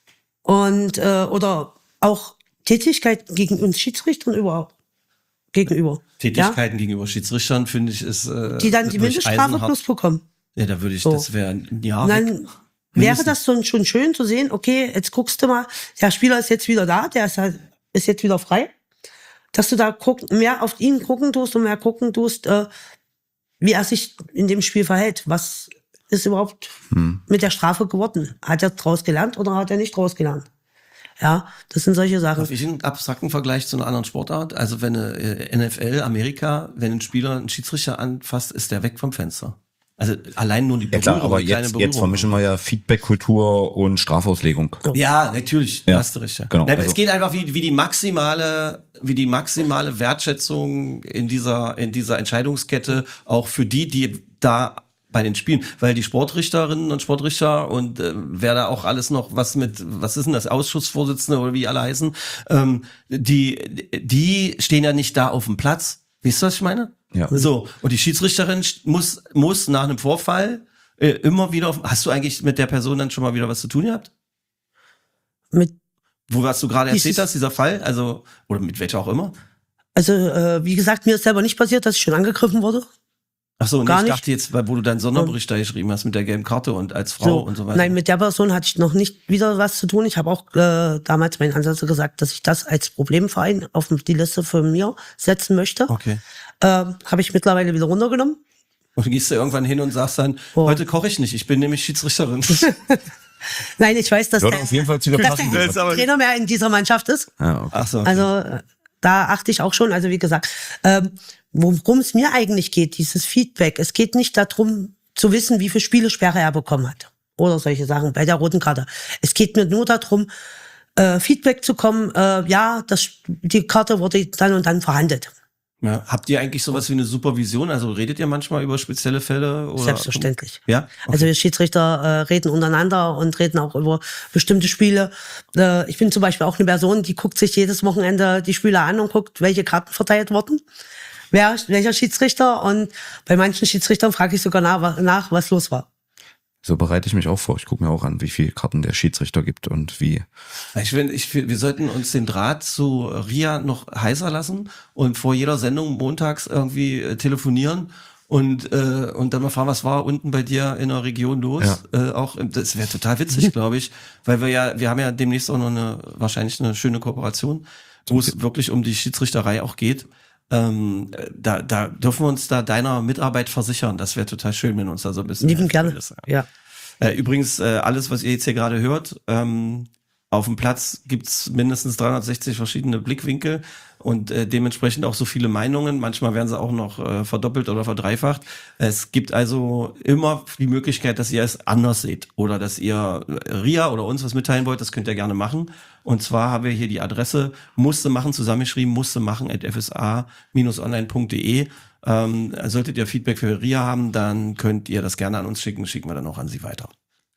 Und äh, oder auch Tätigkeit gegen uns Schiedsrichtern überhaupt gegenüber. Tätigkeiten gegenüber Schiedsrichtern, finde ich, ist äh, Ja? Die dann die durch Mindeststrafe Eisenhart. plus bekommen. Ja, da würde ich, So. das wäre ein Jahr Und weg. dann wäre Mindestens. das so schon schön zu sehen, okay, jetzt guckst du mal, der Spieler ist jetzt wieder da, der ist, halt, ist jetzt wieder frei. Dass du da guck, mehr auf ihn gucken tust und mehr gucken tust, äh, wie er sich in dem Spiel verhält. Was ist überhaupt Hm. mit der Strafe geworden? Hat er draus gelernt oder hat er nicht draus gelernt? Ja, das sind solche Sachen. Darf ich einen abstrakten Vergleich zu einer anderen Sportart? Also wenn eine äh, N F L, Amerika, wenn ein Spieler einen Schiedsrichter anfasst, ist der weg vom Fenster. Also allein nur die Ja Berührung, klar, aber die kleine jetzt, Berührung. jetzt vermischen wir ja Feedback-Kultur und Strafauslegung. Ja, natürlich, Ja, hast du recht. Ja. genau, Nein, also- es geht einfach wie, wie die maximale, wie die maximale Wertschätzung in dieser, in dieser Entscheidungskette auch für die, die da bei den Spielen, weil die Sportrichterinnen und Sportrichter und äh, wer da auch alles noch was mit, was ist denn das, Ausschussvorsitzende oder wie alle heißen, ähm, die, die stehen ja nicht da auf dem Platz. Weißt du, was ich meine? Ja. So, und die Schiedsrichterin muss, muss nach einem Vorfall äh, immer wieder auf, hast du eigentlich mit der Person dann schon mal wieder was zu tun gehabt? Mit, Wo was du gerade erzählt Dieses- hast, dieser Fall, also oder mit welcher auch immer. also, äh, wie gesagt, mir ist selber nicht passiert, dass ich schon angegriffen wurde. Ach so, und Gar ich nicht. dachte jetzt, weil wo du deinen Sonderbericht da geschrieben hast mit der gelben Karte und als Frau So, und so weiter. nein, mit der Person hatte ich noch nicht wieder was zu tun. Ich habe auch äh, damals meinen Ansatz gesagt, dass ich das als Problemverein auf die Liste von mir setzen möchte. Okay. Ähm, habe ich mittlerweile wieder runtergenommen. Und dann gehst du irgendwann hin und sagst dann, Oh. heute koche ich nicht, ich bin nämlich Schiedsrichterin. Nein, ich weiß, dass Würde der, auf jeden Fall zu dir dass passen. der willst aber- Trainer mehr in dieser Mannschaft ist. Ja, okay. Ach so. Okay. Also äh, da achte ich auch schon, also wie gesagt, ähm, worum es mir eigentlich geht, dieses Feedback. Es geht nicht darum, zu wissen, wie viel Spielesperre er bekommen hat. Oder solche Sachen bei der roten Karte. Es geht mir nur darum, äh, Feedback zu kommen, äh, ja, das, die Karte wurde dann und dann verhandelt. Ja. Habt ihr eigentlich sowas wie eine Supervision? Also redet ihr manchmal über spezielle Fälle? Oder? Selbstverständlich. Ja? Okay. Also wir Schiedsrichter äh, reden untereinander und reden auch über bestimmte Spiele. Äh, ich bin zum Beispiel auch eine Person, die guckt sich jedes Wochenende die Spiele an und guckt, welche Karten verteilt wurden. Wer, welcher Schiedsrichter? Und bei manchen Schiedsrichtern frage ich sogar nach, nach, was los war. So bereite ich mich auch vor. Ich gucke mir auch an, wie viele Karten der Schiedsrichter gibt und wie. Ich finde, ich, wir sollten uns den Draht zu R I A noch heißer lassen und vor jeder Sendung montags irgendwie äh, telefonieren und äh, und dann mal fragen, was war unten bei dir in der Region los? Ja. Äh, auch das wäre total witzig, glaube ich, weil wir ja, wir haben ja demnächst auch noch eine wahrscheinlich eine schöne Kooperation, wo es wirklich um die Schiedsrichterei auch geht. Ähm, da, da dürfen wir uns da deiner Mitarbeit versichern. Das wäre total schön, wenn uns da so ein bisschen. Lieben gerne. Ist. Ja. Äh, übrigens, äh, alles, was ihr jetzt hier gerade hört, ähm, auf dem Platz gibt's mindestens dreihundertsechzig verschiedene Blickwinkel und äh, dementsprechend auch so viele Meinungen. Manchmal werden sie auch noch äh, verdoppelt oder verdreifacht. Es gibt also immer die Möglichkeit, dass ihr es anders seht oder dass ihr R I A oder uns was mitteilen wollt. Das könnt ihr gerne machen. Und zwar haben wir hier die Adresse musste machen, zusammengeschrieben, musste machen at f s a dash online punkt d e. Ähm, solltet ihr Feedback für R I A haben, dann könnt ihr das gerne an uns schicken. Schicken wir dann auch an sie weiter.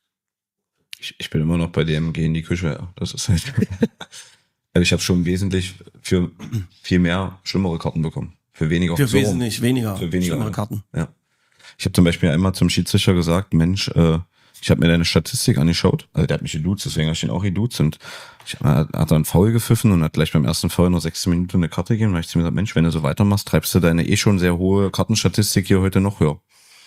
Ich, ich bin immer noch bei dem Geh in die Küche. Das ist halt. Also ich habe schon wesentlich für viel mehr schlimmere Karten bekommen. Für weniger. Für so wesentlich weniger, für weniger schlimmere Karten. Ja. Ich habe zum Beispiel einmal zum Schiedsrichter gesagt, Mensch, äh, ich habe mir deine Statistik angeschaut. Also der hat mich geduzt, deswegen habe ich ihn auch geduzt. Und ich hab, hat dann Foul gepfiffen und hat gleich beim ersten Foul in der sechsten Minute eine Karte gegeben. Und habe ich zu mir gesagt, Mensch, wenn du so weitermachst, treibst du deine eh schon sehr hohe Kartenstatistik hier heute noch höher.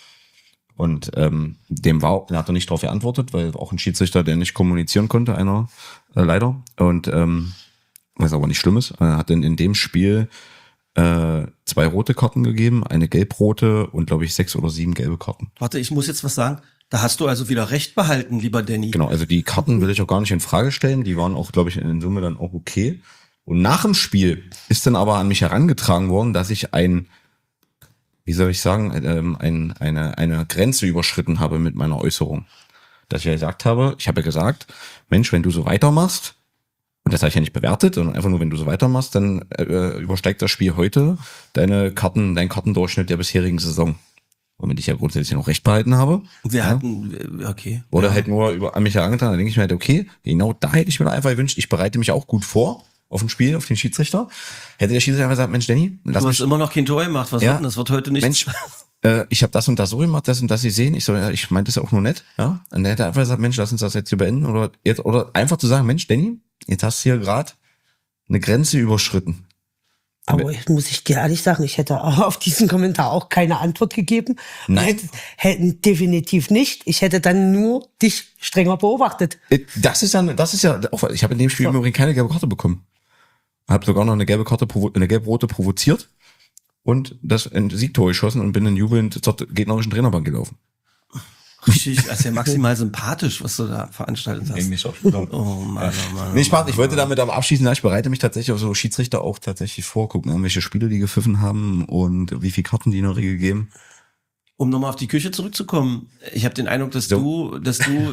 Und ähm, dem war, der hat er nicht darauf geantwortet, weil auch ein Schiedsrichter, der nicht kommunizieren konnte, einer äh, leider. Und ähm, was aber nicht schlimm ist, er hat dann in dem Spiel äh, zwei rote Karten gegeben, eine gelb-rote und glaube ich sechs oder sieben gelbe Karten. Warte, ich muss jetzt was sagen. Da hast du also wieder recht behalten, lieber Danny. Genau, also die Karten will ich auch gar nicht in Frage stellen. Die waren auch, glaube ich, in Summe dann auch okay. Und nach dem Spiel ist dann aber an mich herangetragen worden, dass ich ein, wie soll ich sagen, ähm, ein, eine, eine Grenze überschritten habe mit meiner Äußerung. Dass ich ja gesagt habe, ich habe ja gesagt, Mensch, wenn du so weitermachst, und das habe ich ja nicht bewertet, sondern einfach nur, wenn du so weitermachst, dann äh, übersteigt das Spiel heute deine Karten, dein Kartendurchschnitt der bisherigen Saison. Womit ich ja grundsätzlich noch recht behalten habe. Wir ja. hatten, okay. Oder ja. halt nur über, an mich herangetan, da denke ich mir halt, okay, genau da hätte ich mir einfach gewünscht, ich bereite mich auch gut vor auf ein Spiel, auf den Schiedsrichter. Hätte der Schiedsrichter einfach gesagt, Mensch, Danny, lass du mich... hast immer noch kein Tor gemacht, was ja, wird denn? Das wird heute nicht... Mensch, äh, ich habe das und das so gemacht, das und das gesehen. Ich so, ja, ich meinte das auch nur nett, ja. Und der hätte einfach gesagt, Mensch, lass uns das jetzt hier beenden. Oder, jetzt, oder einfach zu sagen, Mensch, Danny, jetzt hast du hier gerade eine Grenze überschritten. Aber ich, muss ich dir ehrlich sagen, ich hätte auf diesen Kommentar auch keine Antwort gegeben. Nein. Hätten definitiv nicht. Ich hätte dann nur dich strenger beobachtet. Das ist ja, das ist ja, ich habe in dem Spiel so. im Übrigen keine gelbe Karte bekommen. Habe sogar noch eine gelbe Karte, eine gelb-rote provoziert und das ein Siegtor geschossen und bin dann jubelnd zur gegnerischen Trainerbank gelaufen. Richtig, also ja maximal sympathisch, was du da veranstaltet hast. Eigentlich auch. Oh Mann, oh Mann. Nee, Spaß, ich wollte damit aber abschließen, ich bereite mich tatsächlich auf so Schiedsrichter auch tatsächlich vor, gucken, welche Spiele die gepfiffen haben und wie viele Karten die in der Regel geben. Um nochmal auf die Küche zurückzukommen, ich habe den Eindruck, dass So. du, dass du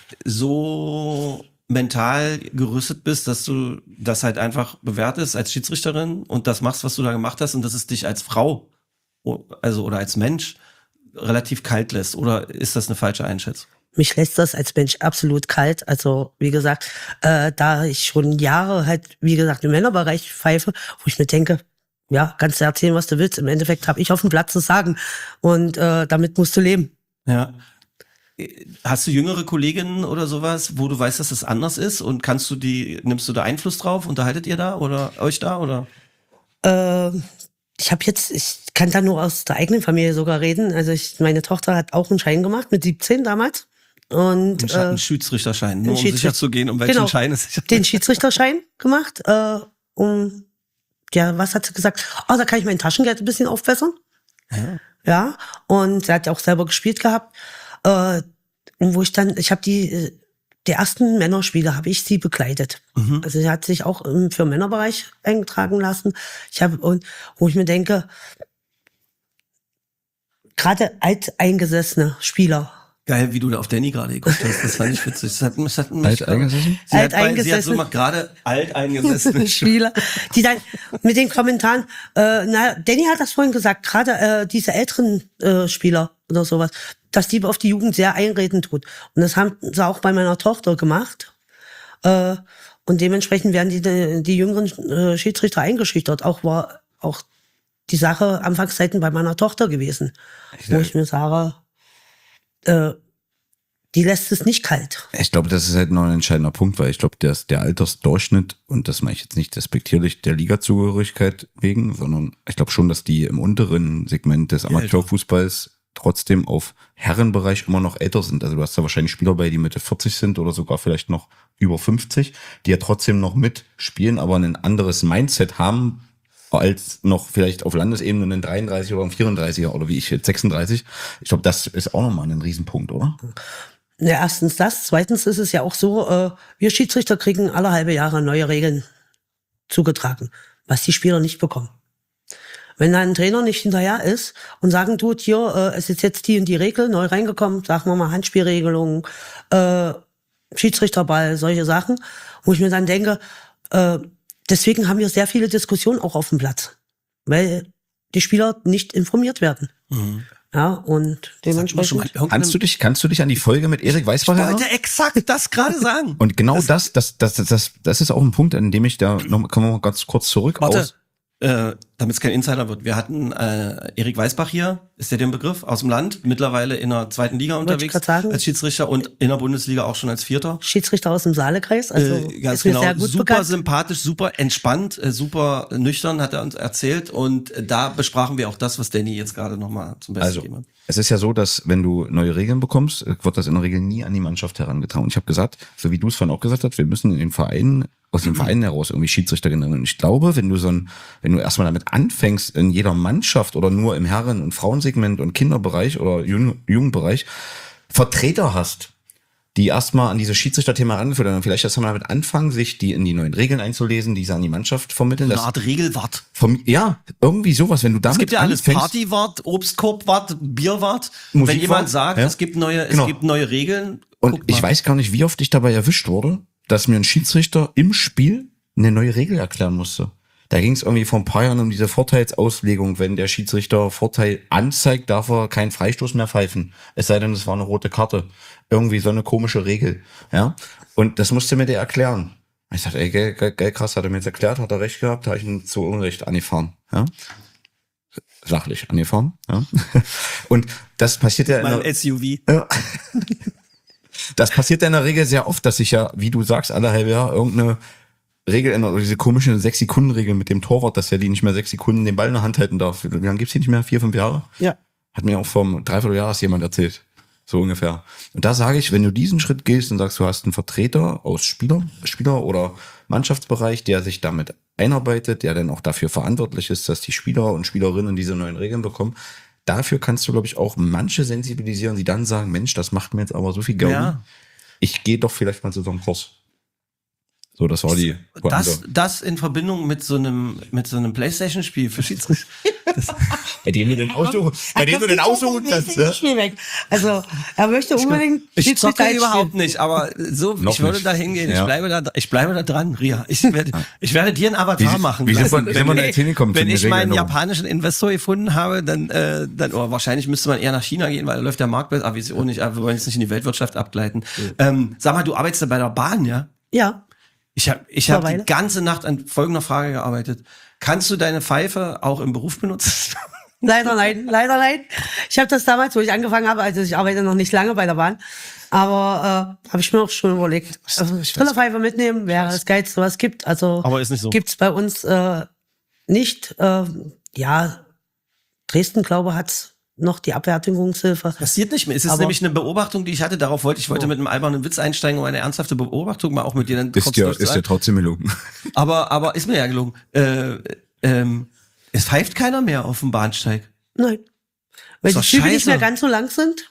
so mental gerüstet bist, dass du das halt einfach bewertest als Schiedsrichterin und das machst, was du da gemacht hast und dass es dich als Frau, also oder als Mensch relativ kalt lässt, oder ist das eine falsche Einschätzung? Mich lässt das als Mensch absolut kalt. Also wie gesagt, äh, da ich schon Jahre halt, wie gesagt, im Männerbereich pfeife, wo ich mir denke, ja, kannst du erzählen, was du willst. Im Endeffekt habe ich auf dem Platz zu sagen und äh, damit musst du leben. Ja. Hast du jüngere Kolleginnen oder sowas, wo du weißt, dass das anders ist und kannst du die, nimmst du da Einfluss drauf? Unterhaltet ihr da oder euch da oder? Äh, ich habe jetzt, ich kann da nur aus der eigenen Familie sogar reden. Also ich, meine Tochter hat auch einen Schein gemacht mit siebzehn damals. Und Ich hatte einen äh, Schiedsrichterschein, nur um Schiedsrichter- sicher zu gehen, um welchen Genau. Schein es sich den Schiedsrichterschein gemacht. Äh, um, ja, was hat sie gesagt? Oh, da kann ich mein Taschengeld ein bisschen aufbessern. Ja. Ja, und sie hat ja auch selber gespielt gehabt. Äh, und wo ich dann, ich habe die äh, die ersten Männerspiele habe ich sie begleitet. Mhm. Also sie hat sich auch im, für den Männerbereich eingetragen lassen. Ich habe, und wo ich mir denke, gerade alteingesessene Spieler. Geil, wie du da auf Danny gerade geguckt hast, das fand ich witzig. Das hat, das hat mich alteingesessen? Sie hat, bei, sie hat so mal gerade alteingesessene Spieler, die dann mit den Kommentaren, äh, na, Danny hat das vorhin gesagt, gerade äh, diese älteren äh, Spieler oder sowas, dass die auf die Jugend sehr einreden tut. Und das haben sie auch bei meiner Tochter gemacht. Äh, und dementsprechend werden die, die, die jüngeren äh, Schiedsrichter eingeschüchtert. Auch war auch die Sache Anfangszeiten bei meiner Tochter gewesen, ich wo ich mir sage, äh, die lässt es nicht kalt. Ich glaube, das ist halt noch ein entscheidender Punkt, weil ich glaube, der, der Altersdurchschnitt, und das meine ich jetzt nicht despektierlich der Ligazugehörigkeit wegen, sondern ich glaube schon, dass die im unteren Segment des Amateurfußballs trotzdem auf Herrenbereich immer noch älter sind. Also du hast da wahrscheinlich Spieler bei, die Mitte vierzig sind oder sogar vielleicht noch über fünfzig, die ja trotzdem noch mitspielen, aber ein anderes Mindset haben, als noch vielleicht auf Landesebene einen dreiunddreißiger oder einen vierunddreißiger oder wie ich jetzt sechsunddreißig. Ich glaube, das ist auch nochmal ein Riesenpunkt, oder? Ja, erstens das. Zweitens ist es ja auch so, äh, wir Schiedsrichter kriegen alle halbe Jahre neue Regeln zugetragen, was die Spieler nicht bekommen. Wenn da ein Trainer nicht hinterher ist und sagen tut, hier, äh, es ist jetzt die und die Regel neu reingekommen, sagen wir mal Handspielregelung, äh, Schiedsrichterball, solche Sachen, wo ich mir dann denke, äh, deswegen haben wir sehr viele Diskussionen auch auf dem Platz, weil die Spieler nicht informiert werden. Mhm. Ja, und dementsprechend. Kannst du dich, kannst du dich an die Folge mit Erik Weißbach erinnern? Ich wollte exakt das gerade sagen. Und genau das, das, das, das, das, das ist auch ein Punkt, an dem ich da noch, kommen wir mal ganz kurz zurück. Warte. Aus. Äh, damit es kein Insider wird. Wir hatten äh, Erik Weißbach hier, ist der den Begriff, aus dem Land, mittlerweile in der zweiten Liga unterwegs als Schiedsrichter und in der Bundesliga auch schon als Vierter. Schiedsrichter aus dem Saalekreis, also äh, ganz ist mir genau. sehr gut super bekannt. Sympathisch, super entspannt, äh, super nüchtern, hat er uns erzählt und äh, da besprachen wir auch das, was Danny jetzt gerade nochmal zum Besten also, gegeben hat. Es ist ja so, dass wenn du neue Regeln bekommst, wird das in der Regel nie an die Mannschaft herangetragen. Und ich habe gesagt, so wie du es vorhin auch gesagt hast, wir müssen in den Vereinen aus dem Verein heraus irgendwie Schiedsrichter generieren. Und ich glaube, wenn du so ein, wenn du erstmal damit anfängst, in jeder Mannschaft oder nur im Herren- und Frauensegment und Kinderbereich oder Jugend- Jugendbereich Vertreter hast, die erstmal an dieses Schiedsrichterthema herangeführt werden, vielleicht erst mal damit anfangen, sich die in die neuen Regeln einzulesen, die sie an die Mannschaft vermitteln. Eine Art Regelwart. Vom, ja, irgendwie sowas, wenn du damit Es gibt ja alles, anfängst, Partywart, Obstkorbwart, Bierwart. Musikwart, wenn jemand sagt, ja. es gibt neue, Genau. es gibt neue Regeln. Und ich weiß gar nicht, wie oft ich dabei erwischt wurde, dass mir ein Schiedsrichter im Spiel eine neue Regel erklären musste. Da ging es irgendwie vor ein paar Jahren um diese Vorteilsauslegung. Wenn der Schiedsrichter Vorteil anzeigt, darf er keinen Freistoß mehr pfeifen. Es sei denn, es war eine rote Karte. Irgendwie so eine komische Regel. Ja. Und das musste mir der erklären. Ich dachte, ey, geil, geil, geil, krass, hat er mir jetzt erklärt, hat er recht gehabt, da habe ich ihn zu Unrecht angefahren. Ja. Sachlich angefahren. Ja. Und das passiert ja in Mein der, S U V. ja. Das passiert ja in der Regel sehr oft, dass sich ja, wie du sagst, alle halbe Jahr irgendeine Regel ändert. Diese komische sechs-Sekunden-Regel mit dem Torwart, dass er die nicht mehr sechs Sekunden den Ball in der Hand halten darf. Wie lange gibt's die nicht mehr? Vier, fünf Jahre? Ja. Hat mir auch vor dreiviertel Jahr jemand erzählt. So ungefähr. Und da sage ich, wenn du diesen Schritt gehst und sagst, du hast einen Vertreter aus Spieler, Spieler oder Mannschaftsbereich, der sich damit einarbeitet, der dann auch dafür verantwortlich ist, dass die Spieler und Spielerinnen diese neuen Regeln bekommen, dafür kannst du, glaube ich, auch manche sensibilisieren, die dann sagen, Mensch, das macht mir jetzt aber so viel Gaudi. Ja. Ich gehe doch vielleicht mal zu so einem Kurs. So, das war die Das, das in Verbindung mit so einem, mit so einem PlayStation-Spiel für Schiedsrichter. Bei dem du den aussuchen, bei dem du den aussuchen kannst, ne? Spiel weg. Also, er möchte unbedingt Ich zocke Schiedsrichter überhaupt nicht, aber so, Noch ich würde nicht. da hingehen. Ja. Ich bleibe da, ich bleibe da dran, Ria. Ich werde, ich werde dir einen Avatar Wie- machen. wie sind lassen. wir- sind wir da jetzt hingekommen zu Wenn den ich meinen Regeländerungen? japanischen Investor gefunden habe, dann, äh, dann, oh, wahrscheinlich müsste man eher nach China gehen, weil da läuft der Markt besser. Aber wir auch nicht, aber wir wollen jetzt nicht in die Weltwirtschaft abgleiten. Mhm. Ähm, sag mal, du arbeitest ja bei der Bahn, ja? Ja. Ich habe ich hab Mittlerweile. die ganze Nacht an folgender Frage gearbeitet. Kannst du deine Pfeife auch im Beruf benutzen? Leider nein, leider nein. Ich habe das damals, wo ich angefangen habe, also ich arbeite noch nicht lange bei der Bahn, aber äh, habe ich mir auch schon überlegt, also Trillerpfeife mitnehmen wäre das Geilste, was es gibt. Also Aber ist nicht so. Gibt's bei uns äh, nicht. Äh, ja, Dresden, glaube ich, hat's noch die Abfertigungshilfe. Passiert nicht mehr. Es ist Aber- nämlich eine Beobachtung, die ich hatte. Darauf wollte ich wollte mit einem albernen Witz einsteigen, um eine ernsthafte Beobachtung mal auch mit dir dann Ist kurz ja, ist ja durchzuhalten. trotzdem gelungen. Aber, aber ist mir ja gelungen. Äh, ähm, es pfeift keiner mehr auf dem Bahnsteig. Nein. Weil Ist die doch Züge nicht scheiße. mehr ganz so lang sind.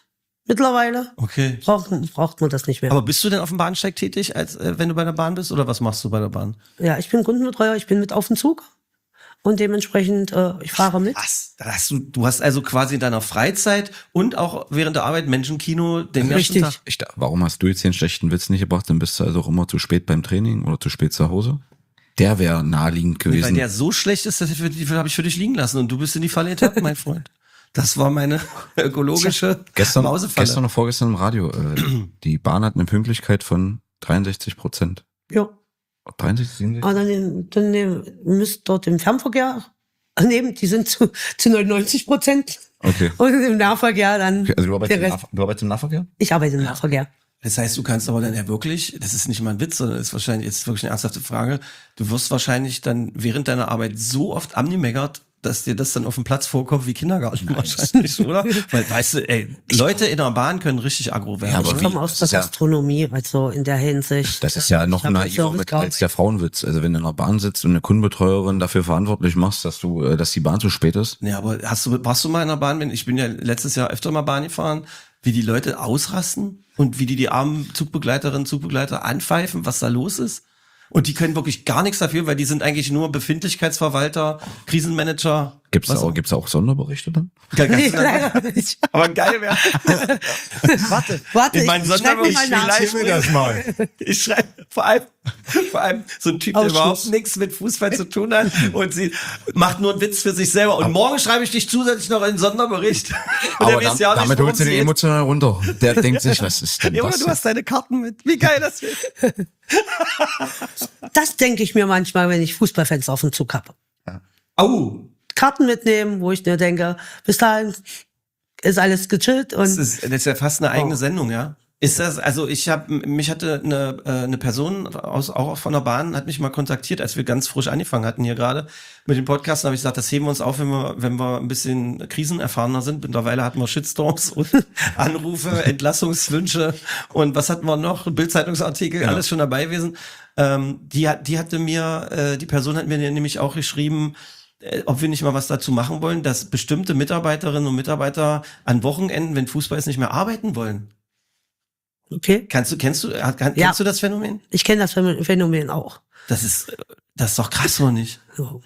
mittlerweile. Okay. Braucht, braucht man das nicht mehr. Aber bist du denn auf dem Bahnsteig tätig, als äh, wenn du bei der Bahn bist? Oder was machst du bei der Bahn? Ja, ich bin Kundenbetreuer, ich bin mit auf dem Zug. Und dementsprechend, äh, ich fahre mit. Was? Da hast du, du hast also quasi in deiner Freizeit und auch während der Arbeit Menschenkino den ganzen Richtig. Tag. Ich, warum hast du jetzt den schlechten Witz nicht gebracht? Dann bist du also auch immer zu spät beim Training oder zu spät zu Hause. Der wäre naheliegend Weil gewesen. der so schlecht ist, dass ich für, die habe ich für dich liegen lassen und du bist in die Falle getappt, mein Freund. Das war meine ökologische Gestern, Mausefalle. gestern oder vorgestern im Radio. Äh, die Bahn hat eine Pünktlichkeit von dreiundsechzig Prozent. Ja. dreiundsechzig, siebenundsechzig? Aber dann, dann nehm- müsst dort im Fernverkehr nehmen, die sind zu, zu neunundneunzig Prozent. Okay. Und im Nahverkehr dann Okay, also du arbeitest, der im Rest. Nah- du arbeitest im Nahverkehr? Ich arbeite im Nahverkehr. Das heißt, du kannst aber dann ja wirklich, das ist nicht mal ein Witz, sondern ist wahrscheinlich jetzt wirklich eine ernsthafte Frage, du wirst wahrscheinlich dann während deiner Arbeit so oft angemeckert, dass dir das dann auf dem Platz vorkommt wie Kindergarten wahrscheinlich, oder? Weil, weißt du, ey, Leute in der Bahn können richtig aggro werden. Ja, aber Ich wie? komme aus Das der ist ja- Gastronomie, also in der Hinsicht. Das ist ja noch Ich hab im naiver Service mit gearbeitet. als der Frauenwitz. Also wenn du in der Bahn sitzt und eine Kundenbetreuerin dafür verantwortlich machst, dass du, äh, dass die Bahn zu spät ist. Ja, aber hast du, warst du mal in der Bahn? Wenn- Ich bin ja letztes Jahr öfter mal Bahn gefahren, wie die Leute ausrasten und wie die die armen Zugbegleiterinnen, Zugbegleiter anpfeifen, was da los ist. Und die können wirklich gar nichts dafür, weil die sind eigentlich nur Befindlichkeitsverwalter, Krisenmanager. Gibt's da Was- auch, gibt's da auch Sonderberichte dann? Geil, Nee, kannst du dann- leider nicht. Aber geil wäre. Warte, Warte, in meinen ich schreib mir Sonderbericht mal nach. vielleicht Erzähl mir das mal. Ich schreibe vor allem, vor allem so ein Typ, der Ausschluss. überhaupt nichts mit Fußball zu tun hat und sie macht nur einen Witz für sich selber. Und morgen schreibe ich dich zusätzlich noch in den Sonderbericht. Und Aber der da, weiß ja auch nicht, damit worum holst du es den geht. emotional runter. Der denkt sich, was ist denn Ja, oder das? du hast deine Karten mit. Wie geil das wird. Das denke ich mir manchmal, wenn ich Fußballfans auf dem Zug habe. Au. Karten mitnehmen, wo ich mir denke, bis dahin ist alles gechillt und Das ist, das ist ja fast eine eigene Oh. Sendung, ja. Ist das, also ich habe, mich hatte eine, äh, eine Person aus, auch von der Bahn, hat mich mal kontaktiert, als wir ganz frisch angefangen hatten hier gerade mit dem Podcast, habe ich gesagt, das heben wir uns auf, wenn wir, wenn wir ein bisschen krisenerfahrener sind. Mittlerweile hatten wir Shitstorms und Anrufe, Entlassungswünsche und was hatten wir noch? Bildzeitungsartikel, Ja. alles schon dabei gewesen. Ähm, die hat, die hatte mir, äh, die Person hat mir nämlich auch geschrieben, äh, ob wir nicht mal was dazu machen wollen, dass bestimmte Mitarbeiterinnen und Mitarbeiter an Wochenenden, wenn Fußball ist, nicht mehr arbeiten wollen. okay. Kannst du, kennst du, hat- kann, Ja. kennst du das Phänomen? Ich kenne das Phänomen auch. Das ist, das ist doch krass, oder nicht? So.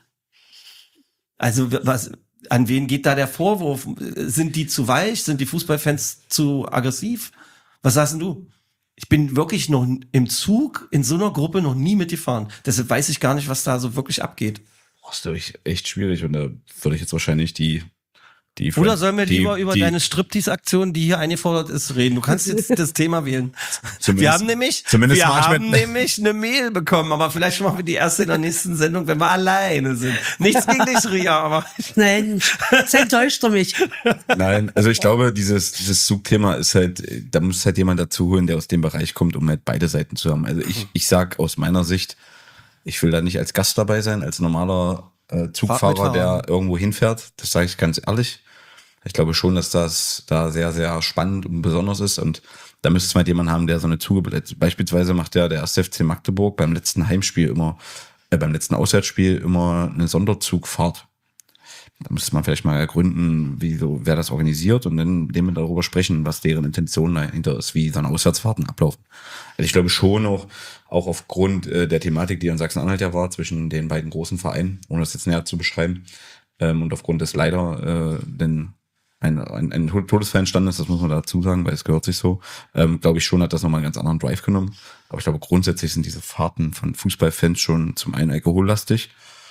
Also, was, an wen geht da der Vorwurf? Sind die zu weich? Sind die Fußballfans zu aggressiv? Was sagst denn du? Ich bin wirklich noch im Zug in so einer Gruppe noch nie mitgefahren. Deshalb weiß ich gar nicht, was da so wirklich abgeht. Das ist echt, echt schwierig und da würde ich jetzt wahrscheinlich die, die Oder sollen wir die, lieber über die, deine Striptease-Aktion, die hier eingefordert ist, reden? Du kannst jetzt das Thema wählen. Zumindest- wir haben nämlich, zumindest wir mach ich haben mit- nämlich eine Mail bekommen, aber vielleicht machen wir die erste in der nächsten Sendung, wenn wir alleine sind. Nichts gegen dich, Ria, aber Nein, jetzt enttäuscht er mich. Nein, also ich glaube, dieses, dieses Zugthema ist halt, da muss halt jemand dazu holen, der aus dem Bereich kommt, um halt beide Seiten zu haben. Also ich, ich sag aus meiner Sicht, ich will da nicht als Gast dabei sein, als normaler äh, Zugfahrer, Fahrtmitfahrer. der irgendwo hinfährt. Das sage ich ganz ehrlich. Ich glaube schon, dass das da sehr, sehr spannend und besonders ist. Und da müsste es mal jemand haben, der so eine Zuge... Beispielsweise macht ja der erste F C Magdeburg beim letzten Heimspiel immer, äh, beim letzten Auswärtsspiel immer eine Sonderzugfahrt. Da müsste man vielleicht mal ergründen, wie so, wer das organisiert und dann mit dem darüber sprechen, was deren Intention dahinter ist, wie so eine Auswärtsfahrten ablaufen. Also ich glaube schon auch, auch aufgrund äh, der Thematik, die in Sachsen-Anhalt ja war, zwischen den beiden großen Vereinen, ohne das jetzt näher zu beschreiben, ähm, und aufgrund des leider äh, denn ein, ein, ein Todesfall entstanden ist, das muss man dazu sagen, weil es gehört sich so, ähm, glaube ich schon, hat das nochmal einen ganz anderen Drive genommen. Aber ich glaube, grundsätzlich sind diese Fahrten von Fußballfans schon zum einen alkohollastig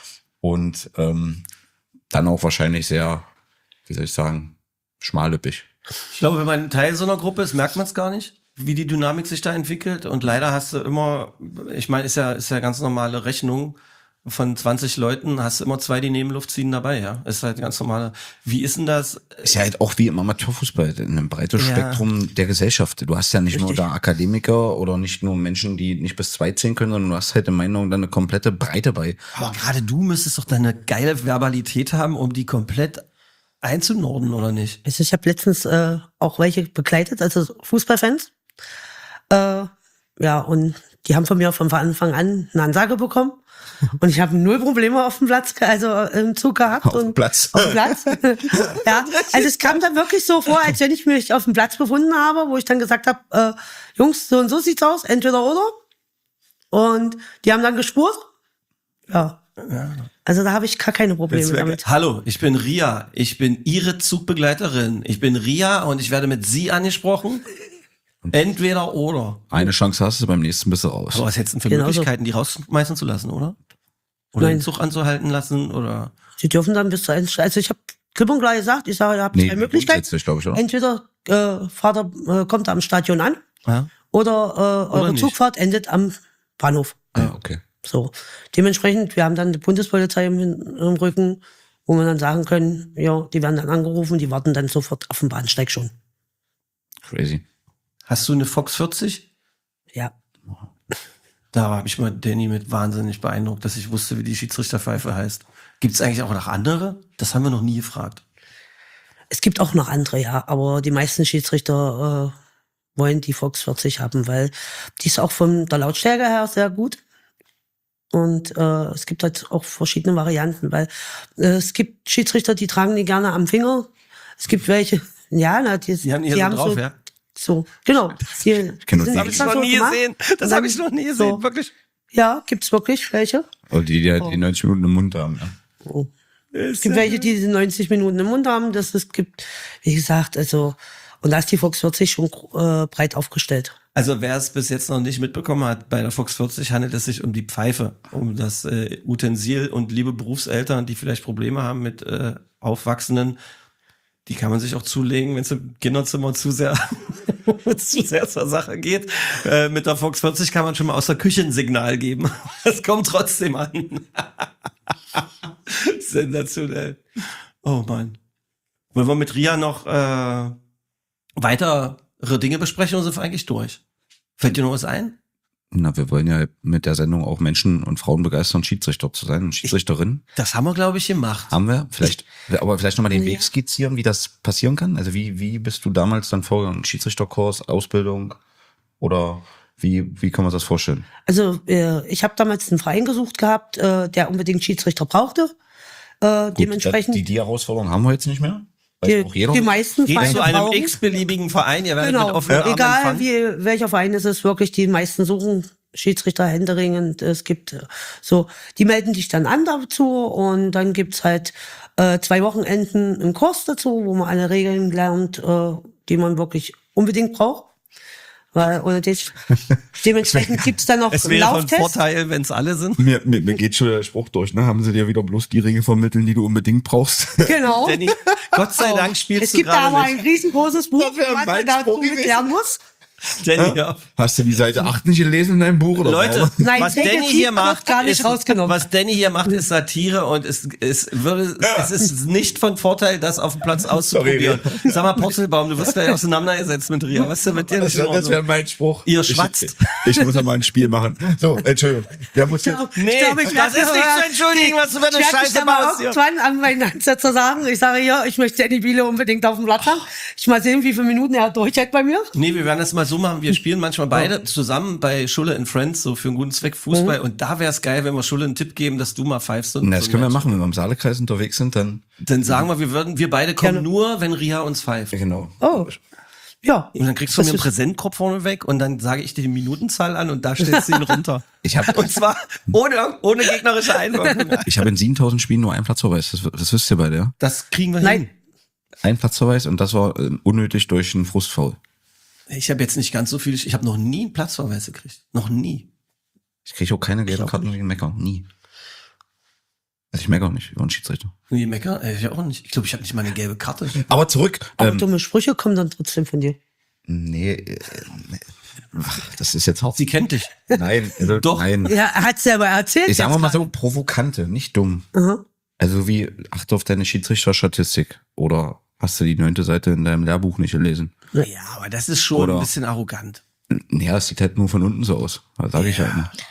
und ähm, dann auch wahrscheinlich sehr, wie soll ich sagen, schmallippig. ich glaube, wenn man Teil so einer Gruppe ist, merkt man es gar nicht, wie die Dynamik sich da entwickelt. Und leider hast du immer, ich meine, ist ja, ist ja ganz normale Rechnung. Von zwanzig Leuten hast du immer zwei, die Nebenluft ziehen dabei, ja. Ist halt ganz normale. Wie ist denn das? Ist ja halt auch wie im Amateurfußball, in einem breiten Ja. Spektrum der Gesellschaft. Du hast ja nicht nur Richtig. da Akademiker oder nicht nur Menschen, die nicht bis zwei zählen können, sondern du hast halt in meinen Augen dann eine komplette Breite bei. Aber gerade du müsstest doch deine geile Verbalität haben, um die komplett einzunorden, oder nicht? Also ich habe letztens äh, auch welche begleitet, also Fußballfans. Äh, ja, und die haben von mir von Anfang an eine Ansage bekommen. Und ich habe null Probleme auf dem Platz, also im Zug gehabt. Auf und dem Platz. Auf dem Platz. Ja, also es kam dann wirklich so vor, als wenn ich mich auf dem Platz befunden habe, wo ich dann gesagt habe, äh, Jungs, so und so sieht's aus, entweder oder. Und die haben dann gespurt. Ja. Also da habe ich gar keine Probleme damit. Hallo, ich bin Ria. Ich bin Ihre Zugbegleiterin. Ich bin Ria und ich werde mit Sie angesprochen. Entweder oder. Eine Chance hast du, beim nächsten bist du raus. Aber was hättest du denn für Genau so. Möglichkeiten, die rausschmeißen zu lassen, oder? Oder Nein. den Zug anzuhalten lassen, oder? Sie dürfen dann bis zur Endstelle. Also ich habe klipp und klar gesagt, ich sage, ihr habt zwei Möglichkeiten. grundsätzlich, glaube ich, oder? Entweder äh, Vater äh, kommt am Stadion an Ja. oder, äh, eure nicht. Zugfahrt endet am Bahnhof. Ah, okay. So. Dementsprechend, wir haben dann die Bundespolizei im, im Rücken, wo wir dann sagen können, ja, die werden dann angerufen, die warten dann sofort auf dem Bahnsteig schon. Crazy. Hast du eine Fox vierzig? Ja. Da habe ich mal Danny mit wahnsinnig beeindruckt, dass ich wusste, wie die Schiedsrichterpfeife heißt. Gibt es eigentlich auch noch andere? Das haben wir noch nie gefragt. Es gibt auch noch andere, ja, aber die meisten Schiedsrichter äh, wollen die Fox vierzig haben, weil die ist auch von der Lautstärke her sehr gut. Und äh, es gibt halt auch verschiedene Varianten, weil äh, es gibt Schiedsrichter, die tragen die gerne am Finger. Es gibt welche, ja, na, die, Die haben die hier so drauf, so, ja? so, genau. Die, kenn die das sind hab Das ich extra habe ich noch so nie gemacht. gesehen. Das Und habe ich noch nie gesehen, so. wirklich. Ja, gibt's wirklich welche. Oder die, die halt die neunzig Minuten im Mund haben. Ja. Es gibt welche, die diese neunzig Minuten im Mund haben. Das es gibt, wie gesagt, also, und da ist die Fox vierzig schon äh, breit aufgestellt. Also wer es bis jetzt noch nicht mitbekommen hat, bei der Fox vierzig handelt es sich um die Pfeife, um das äh, Utensil, und liebe Berufseltern, die vielleicht Probleme haben mit äh, Aufwachsenden, die kann man sich auch zulegen, wenn es im Kinderzimmer zu sehr, zu sehr zur Sache geht. Äh, mit der Fox vierzig kann man schon mal aus der Küche ein Signal geben. Es kommt trotzdem an. Sensationell. Oh Mann. Wollen wir mit Ria noch äh, weitere Dinge besprechen und sind wir eigentlich durch? Fällt dir noch was ein? Na, wir wollen ja mit der Sendung auch Menschen und Frauen begeistern, Schiedsrichter zu sein und Schiedsrichterin. Das haben wir, glaube ich, gemacht. Haben wir. Vielleicht, aber vielleicht nochmal den Weg skizzieren, wie das passieren kann. Also wie, wie bist du damals dann vorgegangen? Schiedsrichterkurs, Ausbildung oder wie, wie kann man sich das vorstellen? Also äh, ich habe damals einen Verein gesucht gehabt, äh, der unbedingt Schiedsrichter brauchte. Äh, Gut, dementsprechend Die, die Herausforderung haben wir jetzt nicht mehr. Weiß die, auch jeder. die meisten Geht Vereine zu einem brauchen. x-beliebigen Verein, ihr werdet mit Genau, offenen Armen egal empfangen. wie, welcher Verein es ist, wirklich die meisten suchen Schiedsrichter händeringend. Es gibt äh, so, die melden dich dann an dazu und dann gibt's halt äh, zwei Wochenenden einen Kurs dazu, wo man alle Regeln lernt, äh, die man wirklich unbedingt braucht. Weil ohne das, dementsprechend gibt's dann noch Es einen wäre von Lauftest. Vorteil, wenn es alle sind. Mir, mir, mir geht schon der Spruch durch, ne? Haben sie dir wieder bloß die Ringe vermitteln, die du unbedingt brauchst? Genau. Danny, Gott sei Dank spielst Es du gibt da gerade aber nicht. ein riesengroßes Buch, Das wäre was mein man dazu Spruch gewesen. lernen muss. Danny, ja. Hast du die Seite acht nicht gelesen in deinem Buch? Oder Leute, warum? Nein, was Take Danny a hier Seat macht, wird gar nicht ist, rausgenommen. was Danny hier macht, ist Satire und es, es, würde, es ist nicht von Vorteil, das auf dem Platz auszuprobieren. Sag mal, Purzelbaum, du wirst gleich auseinandergesetzt mit Ria. Was ist denn mit dir nicht in Das wäre Ordnung? mein Spruch. Ihr Ich- schwatzt. Ich, ich muss ja mal ein Spiel machen. So, Entschuldigung. Der muss jetzt, Nee, Ich glaube, ich das werde- ist nicht zu entschuldigen, was du für eine Ich werde mich Scheiße dann mal baust hier. irgendwann an meinen Ansetzer sagen. Ich sage, ja, ich möchte Danny Biele unbedingt auf dem Platz haben. Ich mal sehen, wie viele Minuten er durchhält bei mir. Nee, wir werden das mal so machen. Wir spielen manchmal beide zusammen bei Schulle and Friends, so für einen guten Zweck Fußball. Mhm. Und da wäre es geil, wenn wir Schulle einen Tipp geben, dass du mal pfeifst. Und Na, das so können wir ein Match. machen, wenn wir im Saalekreis unterwegs sind, dann. Dann sagen wir, wir würden, wir beide kommen Gerne. nur, wenn Ria uns pfeift. Genau. Oh, ja. Und dann kriegst du Das mir einen ist- Präsentkorb vorne weg und dann sage ich dir die Minutenzahl an und da stellst du ihn runter. Ich habe Und zwar ohne, ohne gegnerische Einwirkung. ich hab in siebentausend Spielen nur einen Platzverweis. Das, das wisst ihr beide, ja? Das kriegen wir Nein. hin. Ein Platzverweis und das war ähm, unnötig durch einen Frustfoul. Ich habe jetzt nicht ganz so viel, ich habe noch nie einen Platzverweis gekriegt. Noch nie. Ich kriege auch keine gelben auch Karten wegen Meckern. Nie. Also ich meckere auch nicht über einen Schiedsrichter. Nie Mecker? Äh, Ich auch nicht. Ich glaube, ich habe nicht mal eine gelbe Karte. Aber zurück. Aber Ähm, dumme Sprüche kommen dann trotzdem von dir. nee, äh, nee. Ach, das ist jetzt hart. Sie kennt dich. Nein, also, Doch. nein. Ja, er hat selber erzählt. Ich sage jetzt mal gerade. so, provokante, nicht dumm. Aha. Also wie, achte auf deine Schiedsrichterstatistik. Oder hast du die neunte Seite in deinem Lehrbuch nicht gelesen? Ja, aber das ist schon Oder- ein bisschen arrogant. Naja, es sieht halt nur von unten so aus. Das sage ich halt nicht. Ja.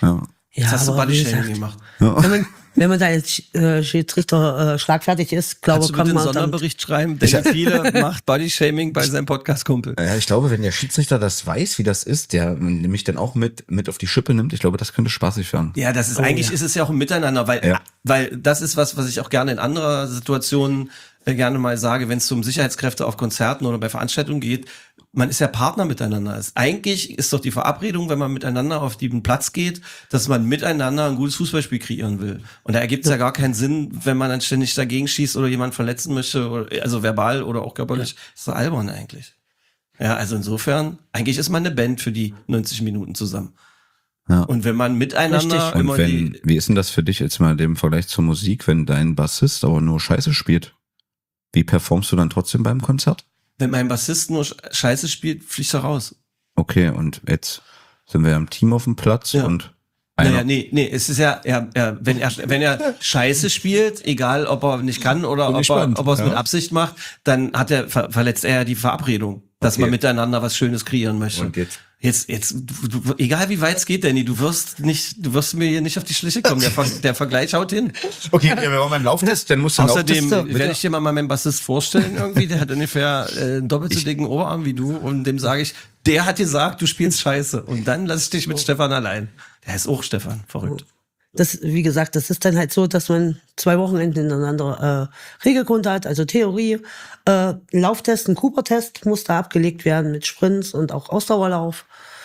Ja, Jetzt hast du aber wie Bodyshaming gesagt, gemacht. Wenn man, wenn man da als äh, Schiedsrichter äh, schlagfertig ist, glaube Kannst ich, du bitte kann einen man dann, Sonderbericht schreiben? Denn viele macht Bodyshaming bei seinem Podcast-Kumpel. Ja, ich glaube, wenn der Schiedsrichter das weiß, wie das ist, der nämlich dann auch mit, mit auf die Schippe nimmt, ich glaube, das könnte spaßig werden. Ja, das ist Oh, eigentlich ja. ist es ja auch ein Miteinander, weil, Ja. weil das ist was, was ich auch gerne in anderer Situationen äh, gerne mal sage, wenn es um Sicherheitskräfte auf Konzerten oder bei Veranstaltungen geht. Man ist ja Partner miteinander. Ist eigentlich ist doch die Verabredung, wenn man miteinander auf den Platz geht, dass man miteinander ein gutes Fußballspiel kreieren will. Und da ergibt es ja gar keinen Sinn, wenn man dann ständig dagegen schießt oder jemanden verletzen möchte, oder, also verbal oder auch körperlich. Ist doch albern eigentlich. Ja, also insofern, eigentlich ist man eine Band für die neunzig Minuten zusammen. Ja. Und wenn man miteinander Richtig. Und immer wenn, die, wie ist denn das für dich jetzt mal im Vergleich zur Musik, wenn dein Bassist aber nur Scheiße spielt? Wie performst du dann trotzdem beim Konzert? wenn mein Bassist nur Scheiße spielt, fliegt er raus. Okay, und jetzt sind wir im Team auf dem Platz Ja. und einer. Naja, nee, nee, es ist ja, er, er, wenn er, wenn er Scheiße spielt, egal ob er nicht kann oder Bin ob er, gespannt, ob er es ja. mit Absicht macht, dann hat er, ver, verletzt er ja die Verabredung, dass Okay. man miteinander was Schönes kreieren möchte. Und jetzt? Jetzt, jetzt, du, du, egal wie weit es geht, Danny, du wirst nicht, du wirst mir hier nicht auf die Schliche kommen. Der, Ver, der Vergleich haut hin. Okay, ja, wir machen einen Lauftest, dann musst du einen Außerdem Lauftest. werde ich dir mal meinen Bassist vorstellen irgendwie. Der hat ungefähr äh, einen doppelt so dicken Oberarm wie du und dem sage ich, der hat gesagt, du spielst Scheiße. Und dann lass ich dich mit Stefan allein. Der ist auch Stefan, verrückt. das, wie gesagt, das ist dann halt so, dass man zwei Wochenenden hintereinander äh, Regelkunde hat, also Theorie, äh, Lauftest, ein Cooper-Test muss da abgelegt werden mit Sprints und auch Ausdauerlauf.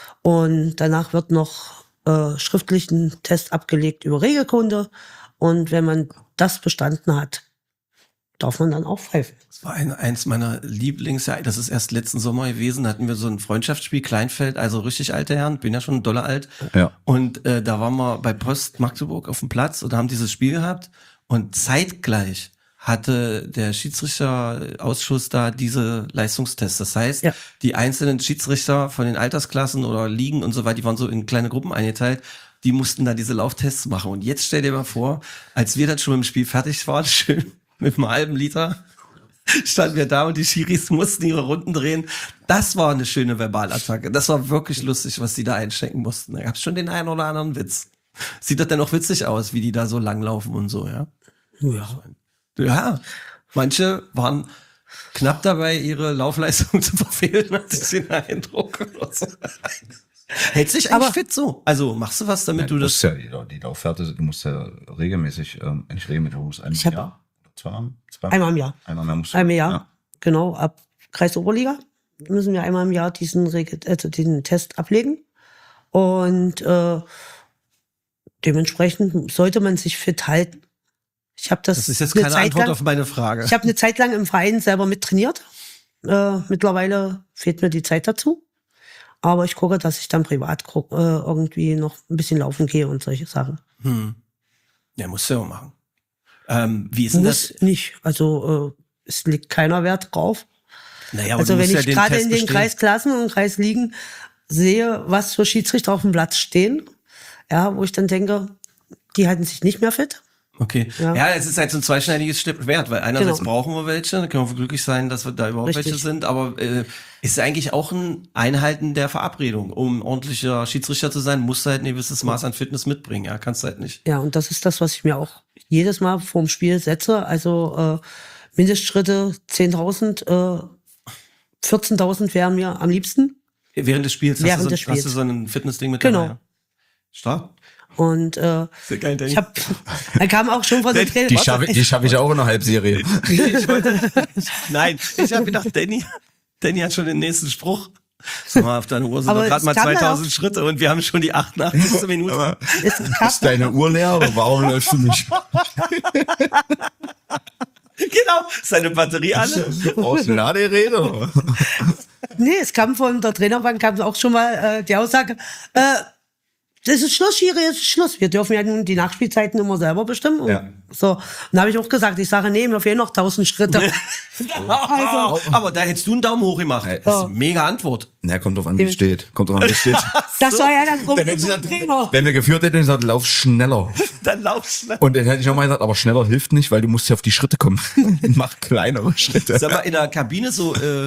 Und danach wird noch äh, schriftlich ein Test abgelegt über Regelkunde. Und wenn man das bestanden hat, darf man dann auch pfeifen. Das war ein, eins meiner Lieblings, ja, das ist erst letzten Sommer gewesen, da hatten wir so ein Freundschaftsspiel, Kleinfeld, also richtig alte Herren, bin ja schon dolle alt. Ja. Und äh, da waren wir bei Post Magdeburg auf dem Platz und haben dieses Spiel gehabt und zeitgleich hatte der Schiedsrichterausschuss da diese Leistungstests. Das heißt, Ja. die einzelnen Schiedsrichter von den Altersklassen oder Ligen und so weiter, die waren so in kleine Gruppen eingeteilt, die mussten da diese Lauftests machen. Und jetzt stell dir mal vor, als wir dann schon mit dem Spiel fertig waren, schön mit einem halben Liter, standen wir da und die Schiris mussten ihre Runden drehen. Das war eine schöne Verbalattacke. Das war wirklich lustig, was die da einstecken mussten. Da gab es schon den einen oder anderen Witz. Sieht das denn auch witzig aus, wie die da so langlaufen und so, ja? Ja. Ja, manche waren knapp dabei, ihre Laufleistung zu verfehlen, hatte ich den Eindruck. Oder so. Hält sich eigentlich Aber- fit so? Also machst du was, damit Ja, du du das... musst ja, die, die Laufwerte, du musst ja regelmäßig, ähm, nicht regelmäßig, du musst einmal Ich im hab- Jahr, zweimal, zweimal, Einmal im Jahr. einmal mehr musst du. Einmal im Jahr, Ja. genau, ab Kreisoberliga müssen wir einmal im Jahr diesen, Regel, also diesen Test ablegen. Und äh, dementsprechend sollte man sich fit halten. Ich habe das, Das ist jetzt eine keine Zeit Antwort lang, auf meine Frage. Ich habe eine Zeit lang im Verein selber mit trainiert. Äh, mittlerweile fehlt mir die Zeit dazu. Aber ich gucke, dass ich dann privat guck, äh, irgendwie noch ein bisschen laufen gehe und solche Sachen. Hm. Ja, musst du ja auch machen. Ähm, wie ist denn Muss das? nicht. Also äh, es liegt keiner Wert drauf. Naja, aber Also du wenn musst ich ja den gerade Test in den bestehen. Kreisklassen und Kreisligen sehe, was für Schiedsrichter auf dem Platz stehen, ja, wo ich dann denke, die halten sich nicht mehr fit. Okay. Ja. Ja. es ist halt so ein zweischneidiges Schwert, weil einerseits Genau. brauchen wir welche, da können wir glücklich sein, dass wir da überhaupt Richtig. welche sind, aber äh, ist eigentlich auch ein Einhalten der Verabredung. Um ordentlicher Schiedsrichter zu sein, musst du halt ein gewisses Maß an Fitness mitbringen, ja, kannst du halt nicht. Ja, und das ist das, was ich mir auch jedes Mal vorm Spiel setze. Also äh, Mindestschritte zehntausend, äh, vierzehntausend wären mir am liebsten. Während des Spiels, Während hast, du des so, hast du Spiels. so ein Fitnessding mit Genau. dabei. Ja. Stark. Und äh, Sehr geil, Danny. ich habe, da kam auch schon von der Trainer. Die schaffe die schaffe ich auch in einer Halbserie. Ich wollte, nein, ich habe gedacht, Danny, Danny hat schon den nächsten Spruch. Sag mal, auf deine Uhr sind Aber doch gerade es mal kam ja zweitausend Schritte und wir haben schon die achtundachtzigste Minute. Aber Es kam, ist deine Uhr leer oder warum läufst du nicht? Genau, seine Batterie alle. Aus dem Ladegerät oder? nee, es kam von der Trainerbank kam auch schon mal äh, die Aussage, äh, das ist Schluss, Schiri, es ist Schluss. Wir dürfen ja nun die Nachspielzeiten immer selber bestimmen. Und Ja. So, und da habe ich auch gesagt, ich sage, nee, mir fehlen noch tausend Schritte. Also, aber da hättest du einen Daumen hoch gemacht. Das ist eine mega Antwort. Na, kommt drauf an, wie es steht. Kommt drauf an, wie es steht. Das war ja das Dann Problem hätte sie vom gesagt, Trainer. wenn wir geführt hätten, hätte ich gesagt, lauf schneller. Dann laufst du. Und dann hätte ich nochmal gesagt, aber schneller hilft nicht, weil du musst ja auf die Schritte kommen. Mach kleinere Schritte. Sag mal, in der Kabine so, äh,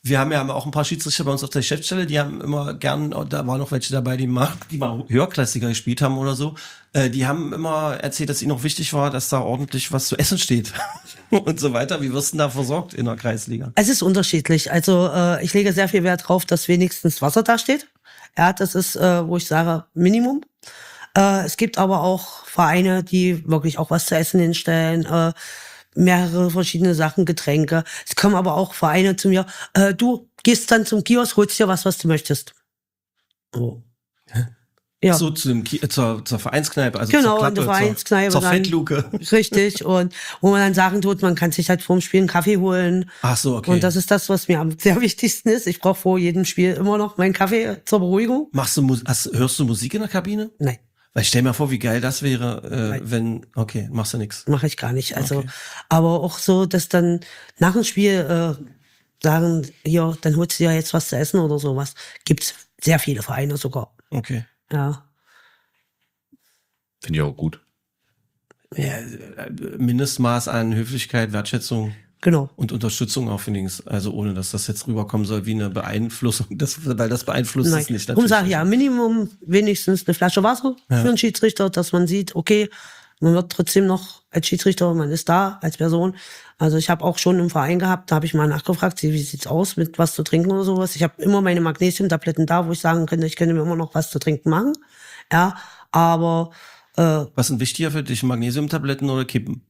wir haben ja auch ein paar Schiedsrichter bei uns auf der Geschäftsstelle, die haben immer gern, da waren noch welche dabei, die mal, die mal höherklassiger gespielt haben oder so, äh, die haben immer erzählt, dass ihnen auch wichtig war, dass da ordentlich was zu essen steht und so weiter. Wie wirst du denn da versorgt in der Kreisliga? Es ist unterschiedlich. Also äh, ich lege sehr viel Wert drauf, dass wenigstens Wasser da steht. Ja, das ist, äh, wo ich sage, Minimum. Äh, es gibt aber auch Vereine, die wirklich auch was zu essen hinstellen, äh, mehrere verschiedene Sachen, Getränke. Es kommen aber auch Vereine zu mir, äh, du gehst dann zum Kiosk, holst dir was, was du möchtest. Oh. Ja. So zu dem Ki- zur, zur Vereinskneipe, also Genau, zur Klappe, in der Vereinskneipe zur, zur dann. Fettluke. Richtig, und wo man dann sagen tut, man kann sich halt vorm Spiel einen Kaffee holen. Ach so, okay. Und das ist das, was mir am sehr wichtigsten ist. Ich brauche vor jedem Spiel immer noch meinen Kaffee zur Beruhigung. Machst du Mus- hast, hörst du Musik in der Kabine? Nein. Weil stell mir vor, wie geil das wäre, äh, wenn, okay, machst du nix. Mache ich gar nicht. Also, Okay. aber auch so, dass dann nach dem Spiel äh, sagen, hier, dann holst du dir jetzt was zu essen oder sowas. Gibt's sehr viele Vereine sogar. Okay. Ja. Finde ich auch gut. Ja, äh, Mindestmaß an Höflichkeit, Wertschätzung Genau. und Unterstützung auch, finde ich. Also ohne, dass das jetzt rüberkommen soll wie eine Beeinflussung, das, weil das beeinflusst Nein. es nicht. Darum sage ich natürlich. ja, Minimum wenigstens eine Flasche Wasser Ja. für einen Schiedsrichter, dass man sieht, okay, man wird trotzdem noch als Schiedsrichter, man ist da als Person. Also ich habe auch schon im Verein gehabt, da habe ich mal nachgefragt, wie sieht's aus mit was zu trinken oder sowas. Ich habe immer meine Magnesiumtabletten da, wo ich sagen könnte, ich könnte mir immer noch was zu trinken machen. Ja, aber äh, Was sind wichtiger für dich, Magnesiumtabletten oder Kippen?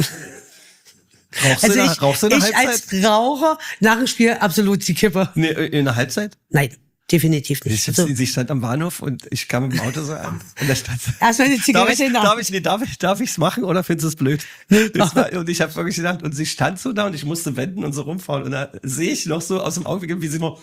Rauchst also du in der, ich, rauchst du in der ich Halbzeit? als Raucher nach dem Spiel absolut die Kippe. Nee, in der Halbzeit? Nein, definitiv nicht. Ich, Also, sie stand am Bahnhof und ich kam mit dem Auto so an. Und da stand erstmal eine darf ich, Zigarette in der darf ich, nee, darf ich, darf ich's machen oder findest du es blöd? Das war, und ich habe wirklich gedacht, und sie stand so da und ich musste wenden und so rumfahren und da sehe ich noch so aus dem Augenblick, wie sie nur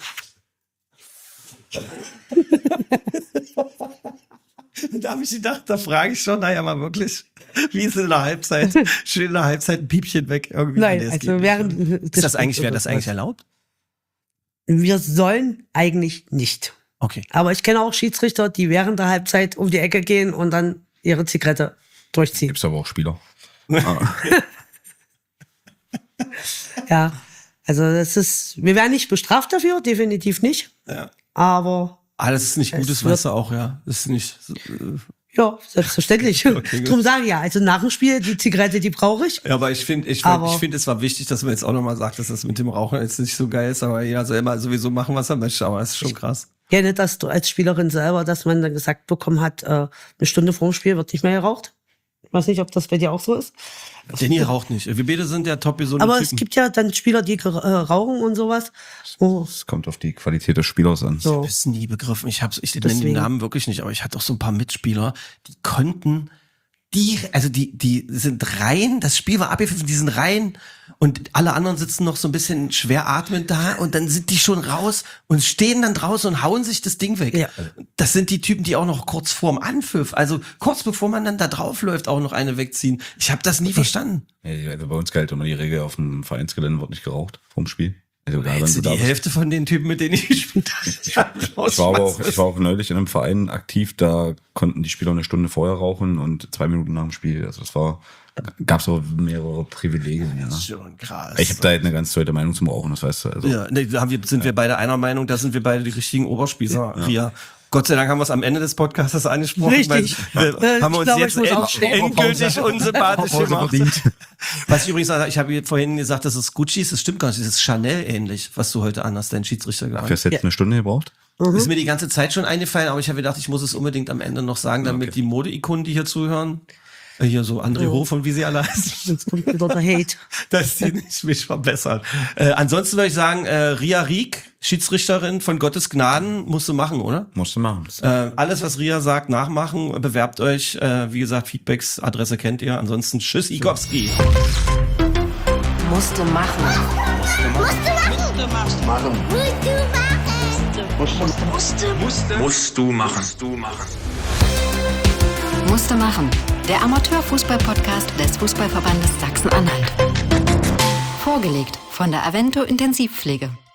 da habe ich gedacht, da frage ich schon, naja, mal wirklich, wie ist es in der Halbzeit? Schön in der Halbzeit ein Piepchen weg. Irgendwie. Nein, Nee, das also geht nicht. während Ist das eigentlich, wäre das eigentlich erlaubt? Wir sollen eigentlich nicht. Okay. Aber ich kenne auch Schiedsrichter, die während der Halbzeit um die Ecke gehen und dann ihre Zigarette durchziehen. Gibt's aber auch Spieler. Ja, also das ist, wir werden nicht bestraft dafür, definitiv nicht. Ja. Aber Ah, das ist nicht gut, Es das wird- weißt du auch, ja. Das ist nicht, äh, ja, selbstverständlich. Okay, gut. Drum sage ich ja, also nach dem Spiel, die Zigarette, die brauche ich. ja, aber ich finde, ich, Aber- ich finde, es war wichtig, dass man jetzt auch nochmal sagt, dass das mit dem Rauchen jetzt nicht so geil ist, aber jeder soll immer sowieso machen, was er möchte, aber es ist schon krass. Kenne das du als Spielerin selber, dass man dann gesagt bekommen hat, äh, eine Stunde vorm Spiel wird nicht mehr geraucht. Ich weiß nicht, ob das bei dir auch so ist. Danny raucht nicht. Wir beide sind ja top gesunde Aber Typen. es gibt ja dann Spieler, die äh, rauchen und sowas. Oh, Es kommt auf die Qualität des Spielers an. so. Ich hab's nie begriffen. Ich hab's, ich nenne den Deswegen. Namen wirklich nicht, aber ich hatte auch so ein paar Mitspieler, die konnten, die, also die, die sind rein, das Spiel war abgepfiffen, die sind rein und alle anderen sitzen noch so ein bisschen schwer atmend da und dann sind die schon raus und stehen dann draußen und hauen sich das Ding weg. Ja. Das sind die Typen, die auch noch kurz vorm Anpfiff, also kurz bevor man dann da drauf läuft, auch noch eine wegziehen. Ich habe das nie verstanden. Ja, also bei uns galt immer die Regel, auf dem Vereinsgelände wird nicht geraucht vom Spiel. Also egal, wenn Hättest du du da die bist. Hälfte von den Typen, mit denen ich gespielt habe. Ich war, aber auch, ich war auch neulich in einem Verein aktiv, da konnten die Spieler eine Stunde vorher rauchen und zwei Minuten nach dem Spiel. Also es war, gab's auch mehrere Privilegien. Ja. Schon krass. Ich habe da halt eine ganz zweite Meinung zum Rauchen, das weißt du. Also. Ja, ne, da haben wir, sind wir beide einer Meinung, da sind wir beide die richtigen Oberspießer, Ria. Gott sei Dank haben wir es am Ende des Podcasts angesprochen. Richtig. Weil, Äh, äh, haben wir ich uns glaube, jetzt ich muss auch end, schnell endgültig unsympathisch Pause gemacht. verdient. Was ich übrigens sage, ich habe vorhin gesagt, das ist Gucci, das stimmt gar nicht, das ist Chanel ähnlich, was du heute anhast, dein Schiedsrichter Dafür gemacht. hast du jetzt eine Stunde gebraucht? Ist mir die ganze Zeit schon eingefallen, aber ich habe gedacht, ich muss es unbedingt am Ende noch sagen, damit die Mode-Ikonen, die hier zuhören, äh, hier so André Oh. Hof und wie sie alle heißen, Jetzt kommt wieder der Hate. dass die nicht mich verbessern. Äh, ansonsten würde ich sagen, äh, Ria Rieck, Schiedsrichterin von Gottes Gnaden, musst du machen, oder? Musst du machen. Äh, alles, was Ria sagt, nachmachen, bewerbt euch. Äh, wie gesagt, Feedbacks, Adresse kennt ihr. Ansonsten tschüss, Igowski. Musste machen. Musst du machen. Musst du machen. Musste machen. Der Amateurfußball-Podcast des Fußballverbandes Sachsen-Anhalt. Vorgelegt von der Avento Intensivpflege.